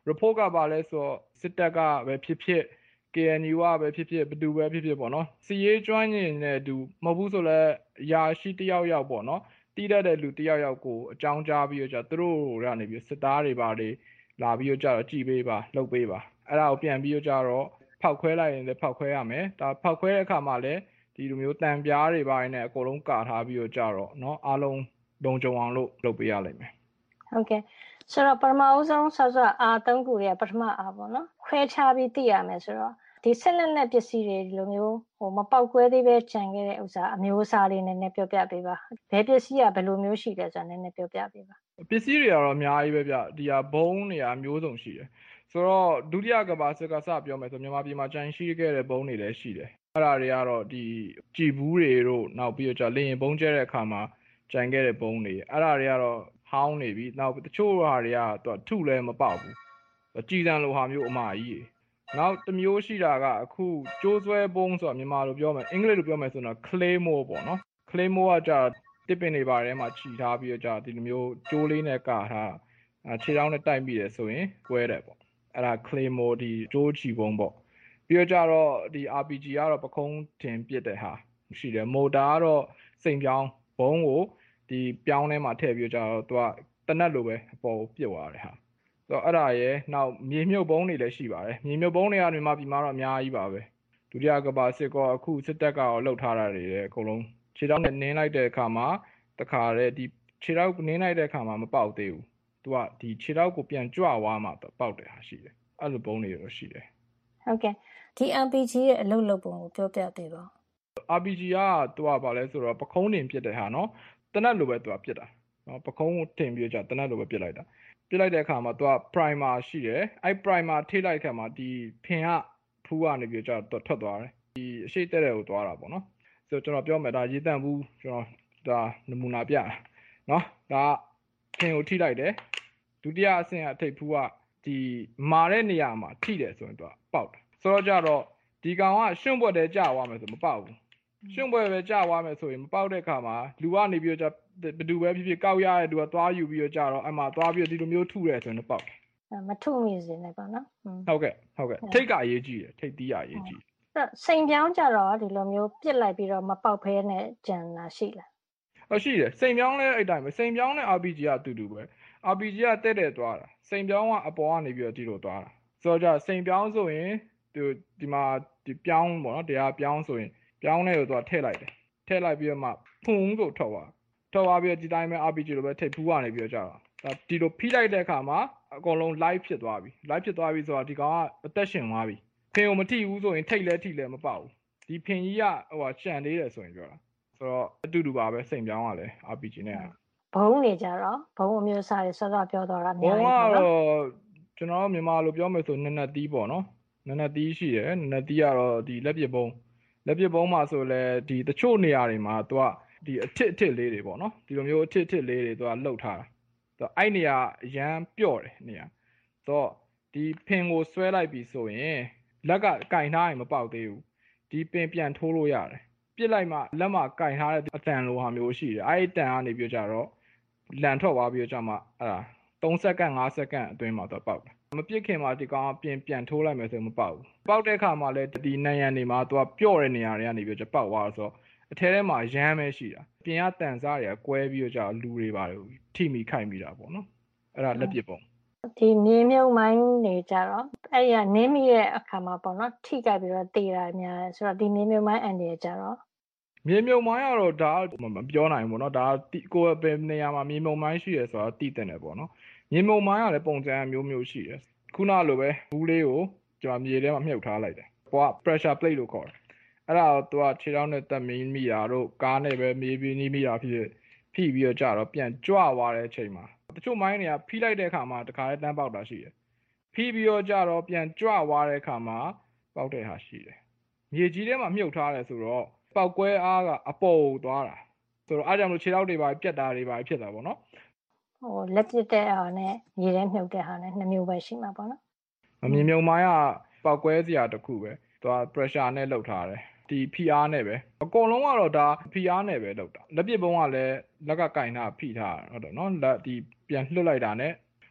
report ကပါလဲဆိုစစ်တပ်ကပဲဖြစ်ဖြစ် K N U ကပဲဖြစ်ဖြစ်ဘယ်သူပဲဖြစ်ဖြစ်ပေါ့နော်စီရေးကျွမ်းကျင်တဲ့သူမဟုတ်ဘူးဆိုလဲရာရှိတယောက်ယောက်ပေါ့နော်တီးတတ်တဲ့လူတယောက်ယောက်ကိုအကြောင်းကြားပြီးတော့じゃသူတို့ကနေပြီးစစ်သားတွေပါတွေလာပြီးတော့ကြတော့ကြည်ပေးပါလှုပ်ပေးပါအဲ့ဒါကိုပြန်ပြီးတော့ကြတော့ဖောက်ခွဲလိုက်ရင်လည်းဖောက်ခွဲရမယ်ဒါဖောက်ခွဲတဲ့အခါမှာလည်းဒီလိုမျိုးတန်ပြားတွေပါနေအကုန်လုံးကာထားပြီးတော့ကြတော့เนาะအားလုံးလုံခြုံအောင်လို့လုပ်ပေးရလိမ့်မယ်ဟုတ်ကဲ့ဆိုတော့ပထမဦးဆုံးဆောဆောအာသုံးခုတွေကပထမအားပေါ့နော်ခွဲခြားပြီးသိရမယ်ဆိုတော့ဒီဆက်လက်နဲ့ပစ္စည်းတွေဒီလိုမျိုးဟိုမပေါက်ကွဲသေးပဲခြံခဲ့တဲ့ဥစ္စာအမျိုးအစားလေးနည်းနည်းပြောပြပေးပါဘယ်ပစ္စည်းကဘယ်လိုမျိုးရှိလဲဆိုတာနည်းနည်းပြောပြပေးပါပစ္စည်းတွေကတော့အများကြီးပဲဗျဒီဟာဘုံတွေအမျိုးစုံရှိတယ်ဆိုတော့ဒုတိယကမ္ဘာစစ်ကစပြောမယ်ဆိုမြန်မာပြည်မှာကြန့်ရှိခဲ့တဲ့ဘုံတွေလည်းရှိတယ်အဲ့ဒါတွေကတော့ဒီကြည်ဘူးတွေတို့နောက်ပြီးတော့လေရင်ဘုံကျဲတဲ့အခါမှာကြန့်ခဲ့တဲ့ဘုံတွေအဲ့ဒါတွေကတော့ဟောင်းနေပြီနောက်တချို့ဟာတွေကသူကထုလည်းမပေါက်ဘူးကြည်တန်လိုဟာမျိုးအမကြီးနောက်တစ်မျိုးရှိတာကအခုကျိုးဆွဲဘုံဆိုတာမြန်မာလိုပြောမယ်အင်္ဂလိပ်လိုပြောမယ်ဆိုတော့ claymore ပေါ့နော် claymore ကကြာတစ်ပင်တွေပါထဲမှာခြိထားပြီးတော့ကြာဒီလိုမျိုးကျိုးလေးနဲ့ကာထားခြေထောက်နဲ့တိုက်ပြီးတယ်ဆိုရင်ကွဲတယ်ပေါ့အဲ့ဒါ claymore ဒီကျိုးချီဘုံပေါ့ပြီးတော့ကြာတော့ဒီ R P G ကတော့ပခုံးတင်ပစ်တဲ့ဟာရှိတယ် motor ကတော့စိန်ပြောင်းဘုံကိုဒီပြောင်းထဲမှာထည့်ပြီးတော့ကြာတော့သူကတနက်လိုပဲအပေါ်ကိုပြစ်သွားတယ်ဟာဆိုတော့အဲ့ဒါရယ်နောက်မြေမြုပ်ဘုံတွေလည်းရှိပါတယ်မြေမြုပ်ဘုံတွေကမြန်မာပြည်မှာတော့အများကြီးပါပဲဒုတိယကမ္ဘာစစ်ကောအခုစစ်တပ်ကရောလှုပ်ထားတာတွေလည်းအကုန်လုံးခြေထောက်နဲ့နင်းလိုက်တဲ့အခါမှာတခါတည်းဒီခြေထောက်နင်းလိုက်တဲ့အခါမှာမပေါက်သေးဘူးသူကဒီခြေထောက်ကိုပြန်ကြွသွားမှပေါက်တယ်ဟာရှိတယ်အဲ့လိုဘုံတွေတော့ရှိတယ်ဟုတ်ကဲ့ဒီ R P G ရဲ့အလုပ်လုပ်ပုံကိုပြောပြပေးပါ R P G ကသူကဘာလဲဆိုတော့ပခုံးတင်ပစ်တဲ့ဟာနော်တနက်လိုပဲသူကပစ်တာနော်ပခုံးတင်ပြီးကြတနက်လိုပဲပစ်လိုက်တာပြစ်လိုက်တဲ့အခါမှာသူက primer ရှိတယ်အဲ့ primer ထိလိုက်ခါမှာဒီဖင်ကဖူးကနေပြီးတော့ထွက်သွားတယ်ဒီအရှိတဲ့တဲ့ကိုသွားတာပေါ့နော်ဆိုတော့ကျွန်တော်ပြောမယ်ဒါရေတန့်ဘူးကျွန်တော်ဒါနမူနာပြနော်ဒါဖင်ကိုထိလိုက်တယ်ဒုတိယအဆင့်အထိပ်ဖူးကဒီမာတဲ့နေရာမှာထိတယ်ဆိုရင်သူကပေါက်တယ်ဆိုတော့ကြတော့ဒီကောင်ကရှွန့်ပွက်တဲ့ကြာသွားမယ်ဆိုမပေါက်ဘူးရှွန့်ပွက်ပဲကြာသွားမယ်ဆိုရင်မပေါက်တဲ့အခါမှာလူကနေပြီးတော့ဘယ်သူပဲဖြစ်ဖြစ်ကောက်ရတဲ့သူကသွားယူပြီးတော့ကြာတော့အမှသွားပြီးဒီလိုမျိုးထုတယ်ဆိုရင်ပေါက်တယ်မထုမိစေနဲ့ပေါ့နော်ဟုတ်ကဲ့ဟုတ်ကဲ့ထိတ်ကအရေးကြီးတယ်ထိတ်တီးကအရေးကြီးအဲ့စိန်ပြောင်းကြတော့ဒီလိုမျိုးပြစ်လိုက်ပြီးတော့မပေါက်ဖဲနဲ့ကြံတာရှိလားဟုတ်ရှိတယ်စိန်ပြောင်းလဲအဲ့တိုင်းပဲစိန်ပြောင်းနဲ့ R P G ကအတူတူပဲ R P G ကတက်တက်သွားတာစိန်ပြောင်းကအပေါ်ကနေပြီးတော့ဒီလိုသွားတာဆိုတော့ကြစိန်ပြောင်းဆိုရင်ဒီဒီမှာဒီပြောင်းပေါ့နော်တရားပြောင်းဆိုရင်ပြောင်းနဲ့ကိုသူကထည့်လိုက်တယ်ထည့်လိုက်ပြီးတော့မှဖုံဆိုထွက်သွားထွက်သွားပြီးဒီတိုင်းပဲ R P G လိုပဲထိပ်ဖူးကနေပြီးတော့ကြာတာဒါဒီလိုဖိလိုက်တဲ့အခါမှာအကုန်လုံး live ဖြစ်သွားပြီ live ဖြစ်သွားပြီဆိုတော့ဒီကောင်ကအသက်ရှင်သွားပြီဖင်ကိုမထိဘူးဆိုရင်ထိတ်လဲထိလဲမပေါက်ဘူးဒီဖင်ကြီးကဟိုရှန်သေးတယ်ဆိုရင်ပြောတာဆိုတော့အတူတူပါပဲစိန်ပြောင်းကလည်း R P G နဲ့ဘုံနေကြတော့ဘုံအမျိုးအစားတွေစောစောပြောတော့တာအများကြီးပေါ့နော်ဘုံကတော့ကျွန်တော်မြန်မာလိုပြောမယ်ဆိုနနက်သီးပေါ့နော်နနက်သီးရှိတယ်နနက်သီးကတော့ဒီလက်ပစ်ဘုံလက်ပစ်ဘုံမှာဆိုလဲဒီတချို့နေရာတွေမှာသူကဒီအထစ်အထစ်လေးတွေပေါ့နော်ဒီလိုမျိုးအထစ်အထစ်လေးတွေသူကလှုပ်ထားတာသူအဲ့နေရာအရန်ပျော့တယ်နေရာဆိုတော့ဒီဖင်ကိုဆွဲလိုက်ပြီဆိုရင်လက်ကကင်ထားရင်မပေါက်သေးဘူးဒီပင်ပြန်ထိုးလို့ရတယ်ပြစ်လိုက်မှလက်မှာကင်ထားတဲ့အတန်လိုဟာမျိုးရှိတယ်အဲ့ဒီတန်ကနေပြီးကြတော့လန်ထွက်သွားပြီးကြမှာအဲ့ဒါသုံးစက္ကန့်ငါးစက္ကန့်အတွင်းမှာတော့ပေါက်တယ်မပြစ်ခင်မှာဒီကောင်ပြင်ပြန်ထိုးလိုက်မယ်ဆိုမပေါက်ဘူးပေါက်တဲ့အခါမှာလည်းဒီနံရံတွေမှာသူကပျော့တဲ့နေရာတွေကနေပြီးကြပေါက်သွားဆိုတော့အထဲထဲမှာရမ်းပဲရှိတာပြင်ကတန်စားတွေကကွဲပြီးတော့ကြာလူတွေပါတယ်ထိမိခိုက်မိတာပေါ့နော်အဲ့ဒါလက်ပစ်ပုံဒီမြေမြုပ်မိုင်းနေကြတော့အဲ့ဒီကနင်းမိတဲ့အခါမှာပေါ့နော်ထိကြိုက်ပြီးတော့တေးတာများတယ်ဆိုတော့ဒီမြေမြုပ်မိုင်းအန်တွေကြတော့မြေမြုပ်မိုင်းကတော့ဒါမပြောနိုင်ဘူးเนาะဒါကိုယ်ပဲနေရာမှာမြေမြုပ်မိုင်းရှိရဆိုတော့တိတဲ့တယ်ပေါ့နော်မြေမြုပ်မိုင်းကလည်းပုံစံမျိုးမျိုးရှိတယ်ခုနလိုပဲဘူးလေးကိုကျွန်တော်မြေထဲမှာမြုပ်ထားလိုက်တယ်ပေါ်က pressure plate လို့ခေါ်တယ်အဲ့ဒါတော့သူကခြေထောက်နဲ့တက်မင်းမိတာတို့ကားနဲ့ပဲမြေပြင်းနေမိတာဖြစ်ဖိပြီးတော့ကြာတော့ပြန်ကြွသွားတဲ့အချိန်မှာတချို့မိုင်းတွေကဖိလိုက်တဲ့အခါမှာတခါလဲတန်းပေါက်တာရှိတယ်ဖိပြီးတော့ကြာတော့ပြန်ကြွသွားတဲ့အခါမှာပေါက်တဲ့ဟာရှိတယ်မြေကြီးထဲမှာမြုပ်ထားတယ်ဆိုတော့ပေါက်ကွဲအားကအပေါ်သွားတာဆိုတော့အားကြောင့်လို့ခြေထောက်တွေပါပြက်တာတွေပါဖြစ်တာပေါ့နော်ဟိုလက်ပြတဲ့ဟာနဲ့မြေထဲမြုပ်တဲ့ဟာနဲ့နှစ်မျိုးပဲရှိမှာပေါ့နော်မြေမြုပ်မိုင်းကပေါက်ကွဲစရာတစ်ခုပဲသူက pressure နဲ့လှုပ်ထားတယ်ဒီဖိအားနဲ့ပဲအကုန်လုံးကတော့ဒါဖိအားနဲ့ပဲလုပ်တာလက်ပစ်ဘုံကလည်းလက်ကကင်ထားဖိထားဟုတ်တယ်နော်လက်ဒီပြန်လှုပ်လိုက်တာနဲ့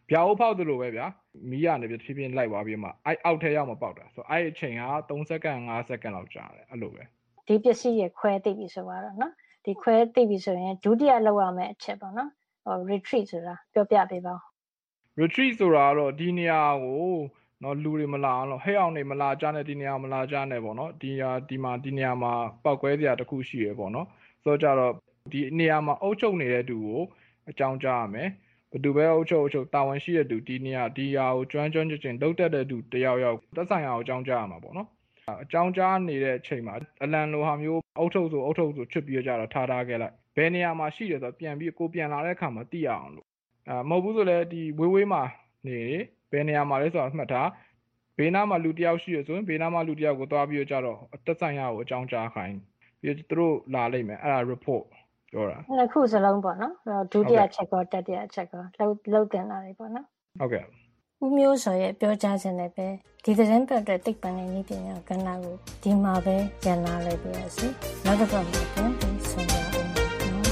ဗျာအိုးဖောက်သလိုပဲဗျာမီးရနေပြီးဖြည်းဖြည်းလိုက်သွားပြီးမှအဲ့အောက်ထဲရောက်မှပေါက်တာဆိုအဲ့အချိန်ကသုံးစက္ကန့်၅စက္ကန့်လောက်ကြာတယ်အဲ့လိုပဲဒီပစ္စည်းရခွဲသိပြီဆိုတော့နော်ဒီခွဲသိပြီဆိုရင်ဒုတိယလောက်ရမယ့်အချက်ပေါ့နော်ဟို retreat ဆိုတာပြောပြပေးပါဦး retreat ဆိုတာကတော့ဒီနေရာကိုနော်လူတွေမလာအောင်လို့ဟဲ့အောင်နေမလာကြနဲ့ဒီနေရာမလာကြနဲ့ပေါ့နော်ဒီဟာဒီမှာဒီနေရာမှာပောက်ကွဲစရာတစ်ခုရှိရပေါ့နော်ဆိုတော့ကြတော့ဒီနေရာမှာအုပ်ချုပ်နေတဲ့သူကိုအကြောင်းကြားရမယ်ဘယ်သူပဲအုပ်ချုပ်အုပ်ချုပ်တာဝန်ရှိတဲ့သူဒီနေရာဒီဟာကိုကျွမ်းကျွမ်းကျင်ကျင်လုပ်တတ်တဲ့သူတယောက်ယောက်သက်ဆိုင်ရာကိုအကြောင်းကြားရမှာပေါ့နော်အကြောင်းကြားနေတဲ့အချိန်မှာအလံလိုဟာမျိုးအုပ်ချုပ်ဆိုအုပ်ချုပ်ဆိုချွတ်ပြီးကြတော့ထားထားခဲ့လိုက်ဘယ်နေရာမှာရှိတယ်ဆိုတော့ပြန်ပြီးကိုပြန်လာတဲ့အခါမှာသိရအောင်လို့အဲမဟုတ်ဘူးဆိုလဲဒီဝေးဝေးမှာနေဘယ်နေရာမှာလဲဆိုတာမှတ်ထားဘေးနားမှာလူတယောက်ရှိရဆိုရင်ဘေးနားမှာလူတယောက်ကိုသွားပြီးကြတော့တက်ဆိုင်ရာကိုအကြောင်းကြားခိုင်းပြီးသူတို့လာလိုက်မယ်အဲ့ဒါ report ပြောတာနှစ်ခုစလုံးပေါ့နော်ဒုတိယချက်ကောတတိယချက်ကောလှုပ်လှုပ်တင်လာတယ်ပေါ့နော်ဟုတ်ကဲ့ဦးမျိုးစောရဲ့ပြောကြားခြင်းနဲ့ပဲဒီသတင်းပတ်အတွက်တိတ်ပန်တဲ့နည်းပညာကဏ္ဍကိုဒီမှာပဲရန်လာလိုက်ပြရစီနောက်တစ်ပတ်မှာပြန်ပြီးဆုံးဖြတ်အောင်နော်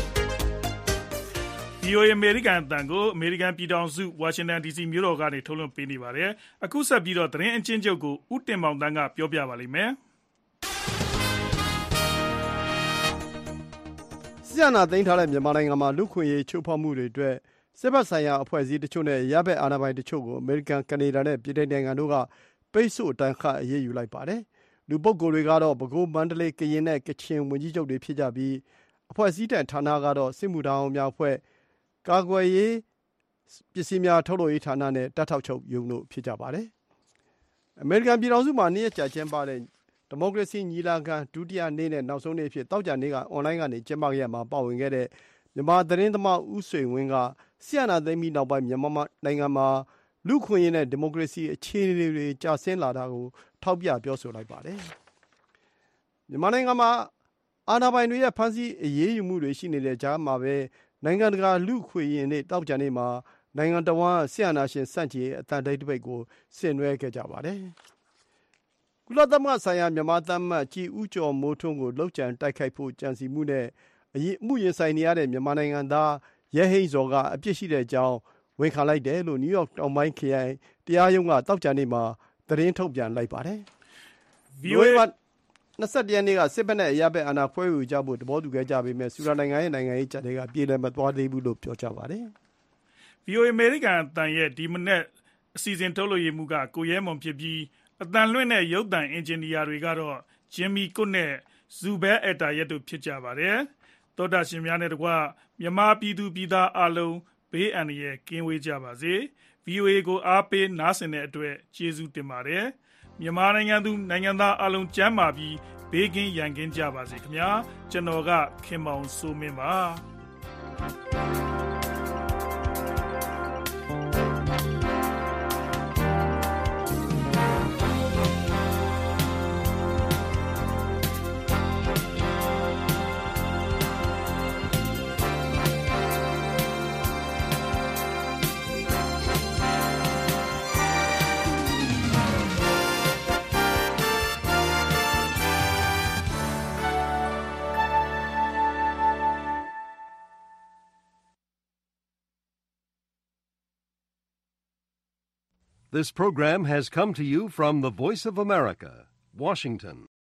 ဗီအိုအေ အမေရိကန်အသံကိုအမေရိကန်ပြည်ထောင်စုဝါရှင်တန် ဒီ စီ မြို့တော်ကနေထုတ်လွှင့်ပေးနေပါတယ်အခုဆက်ပြီးတော့သတင်းအချင်းချုပ်ကိုဦးတင်မောင်တန်းကပြောပြပါလိမ့်မယ်စစ်အာဏာသိမ်းထားတဲ့မြန်မာနိုင်ငံမှာလူ့ခွင့်ရေးချိုးဖောက်မှုတွေအတွက်စစ်ဘက်ဆိုင်ရာအဖွဲ့အစည်းတချို့နဲ့ရဘက်အာဏာပိုင်တချို့ကိုအမေရိကန်ကနေဒါနဲ့ပြည်ထောင်နိုင်ငံတို့ကပိတ်ဆို့တန်းခတ်အရေးယူလိုက်ပါတယ်လူပုဂ္ဂိုလ်တွေကတော့ပဲခူးမန္တလေးကရင်နဲ့ကချင်ဝန်ကြီးချုပ်တွေဖြစ်ကြပြီးအဖွဲ့အစည်းတန်ဌာနကတော့စစ်မှုထမ်းအောင်များအဖွဲ့ကာကွယ်ရေးပစ္စည်းများထုတ်လုပ်ရေးဌာနနဲ့တပ်ထောက်ချုပ်ရုံးတို့ဖြစ်ကြပါတယ်အမေရိကန်ပြည်ထောင်စုမှာနေ့ရက်ကြာကျင်းပတဲ့ဒီမိုကရေစီညီလာခံဒုတိယနေ့နဲ့နောက်ဆုံးနေ့အဖြစ်တောက်ကြနေ့ကအွန်လိုင်းကနေကျင်းပခဲ့ရမှာပါဝင်ခဲ့တဲ့မြန်မာသတင်းသမားဦးဆွေဝင်းကဆီယနာသိမ်းပြီးနောက်ပိုင်းမြန်မာနိုင်ငံမှာလူခွင့်ရေးနဲ့ဒီမိုကရေစီအခြေအနေတွေကျဆင်းလာတာကိုထောက်ပြပြောဆိုလိုက်ပါတယ်မြန်မာနိုင်ငံမှာအာဏာပိုင်တွေရဲ့ဖမ်းဆီးအရေးယူမှုတွေရှိနေတဲ့ကြားမှာပဲနိုင်ငံတကာလူခွင့်ရေးနဲ့တောက်ကြနေ့မှာနိုင်ငံတော်ဝန်ဆီယနာရှင်စန့်ကျင်အတန်တိတ်တပိတ်ကိုဆင်နွှဲခဲ့ကြပါတယ်ကုလသမဂ္ဂဆိုင်ရာမြန်မာသံအမတ်ကြီးဦးကျော်မိုးထွန်းကိုလှုပ်ကြံတိုက်ခိုက်ဖို့ကြံစီမှုနဲ့အမှုရင်ဆိုင်နေရတဲ့မြန်မာနိုင်ငံသားရဲဟိန်းဇော်ကအပြစ်ရှိတဲ့အကြောင်းဝန်ခံလိုက်တယ်လို့နယူးယောက်တောင်ပိုင်းခရိုင်တရားရုံးကတောက်ကြနေ့မှာသတင်းထုတ်ပြန်လိုက်ပါတယ်။ ဗီအိုအေ မှာ၂၁ရက်နေ့ကစစ်ဘက်နဲ့အရပ်ဘက်အာဏာခွဲဝေကြဖို့သဘောတူခဲ့ကြပေမဲ့ဆူဒန်နိုင်ငံရဲ့နိုင်ငံရေးကြတဲ့ကပြည်လည်မသွားသေးဘူးလို့ပြောကြပါတယ်။ ဗီအိုအေ အမေရိကန်အသံရဲ့ဒီမနေ့အစီအစဉ်ထုတ်လွှင့်ရေးမှုကကိုရဲမွန်ဖြစ်ပြီးအသံလွှင့်တဲ့ရုပ်သံအင်ဂျင်နီယာတွေကတော့ဂျင်မီကွတ်နဲ့ဇူဘဲအက်တာရက်တို့ဖြစ်ကြပါတယ်။သောတာရှင်များနဲ့တကွမြန်မာပြည်သူပြည်သားအလုံးဘေးအန္တရာယ်ကင်းဝေးကြပါစေ။ ဗီအိုအေ ကိုအားပေးနားဆင်တဲ့အတွက်ကျေးဇူးတင်ပါတယ်။မြန်မာနိုင်ငံသူနိုင်ငံသားအလုံးကျန်းမာပြီးဘေးကင်းရန်ကင်းကြပါစေခင်ဗျာ။ကျွန်တော်ကခင်မောင်စိုးမင်းပါ။ This program has come to you from the Voice of America, Washington.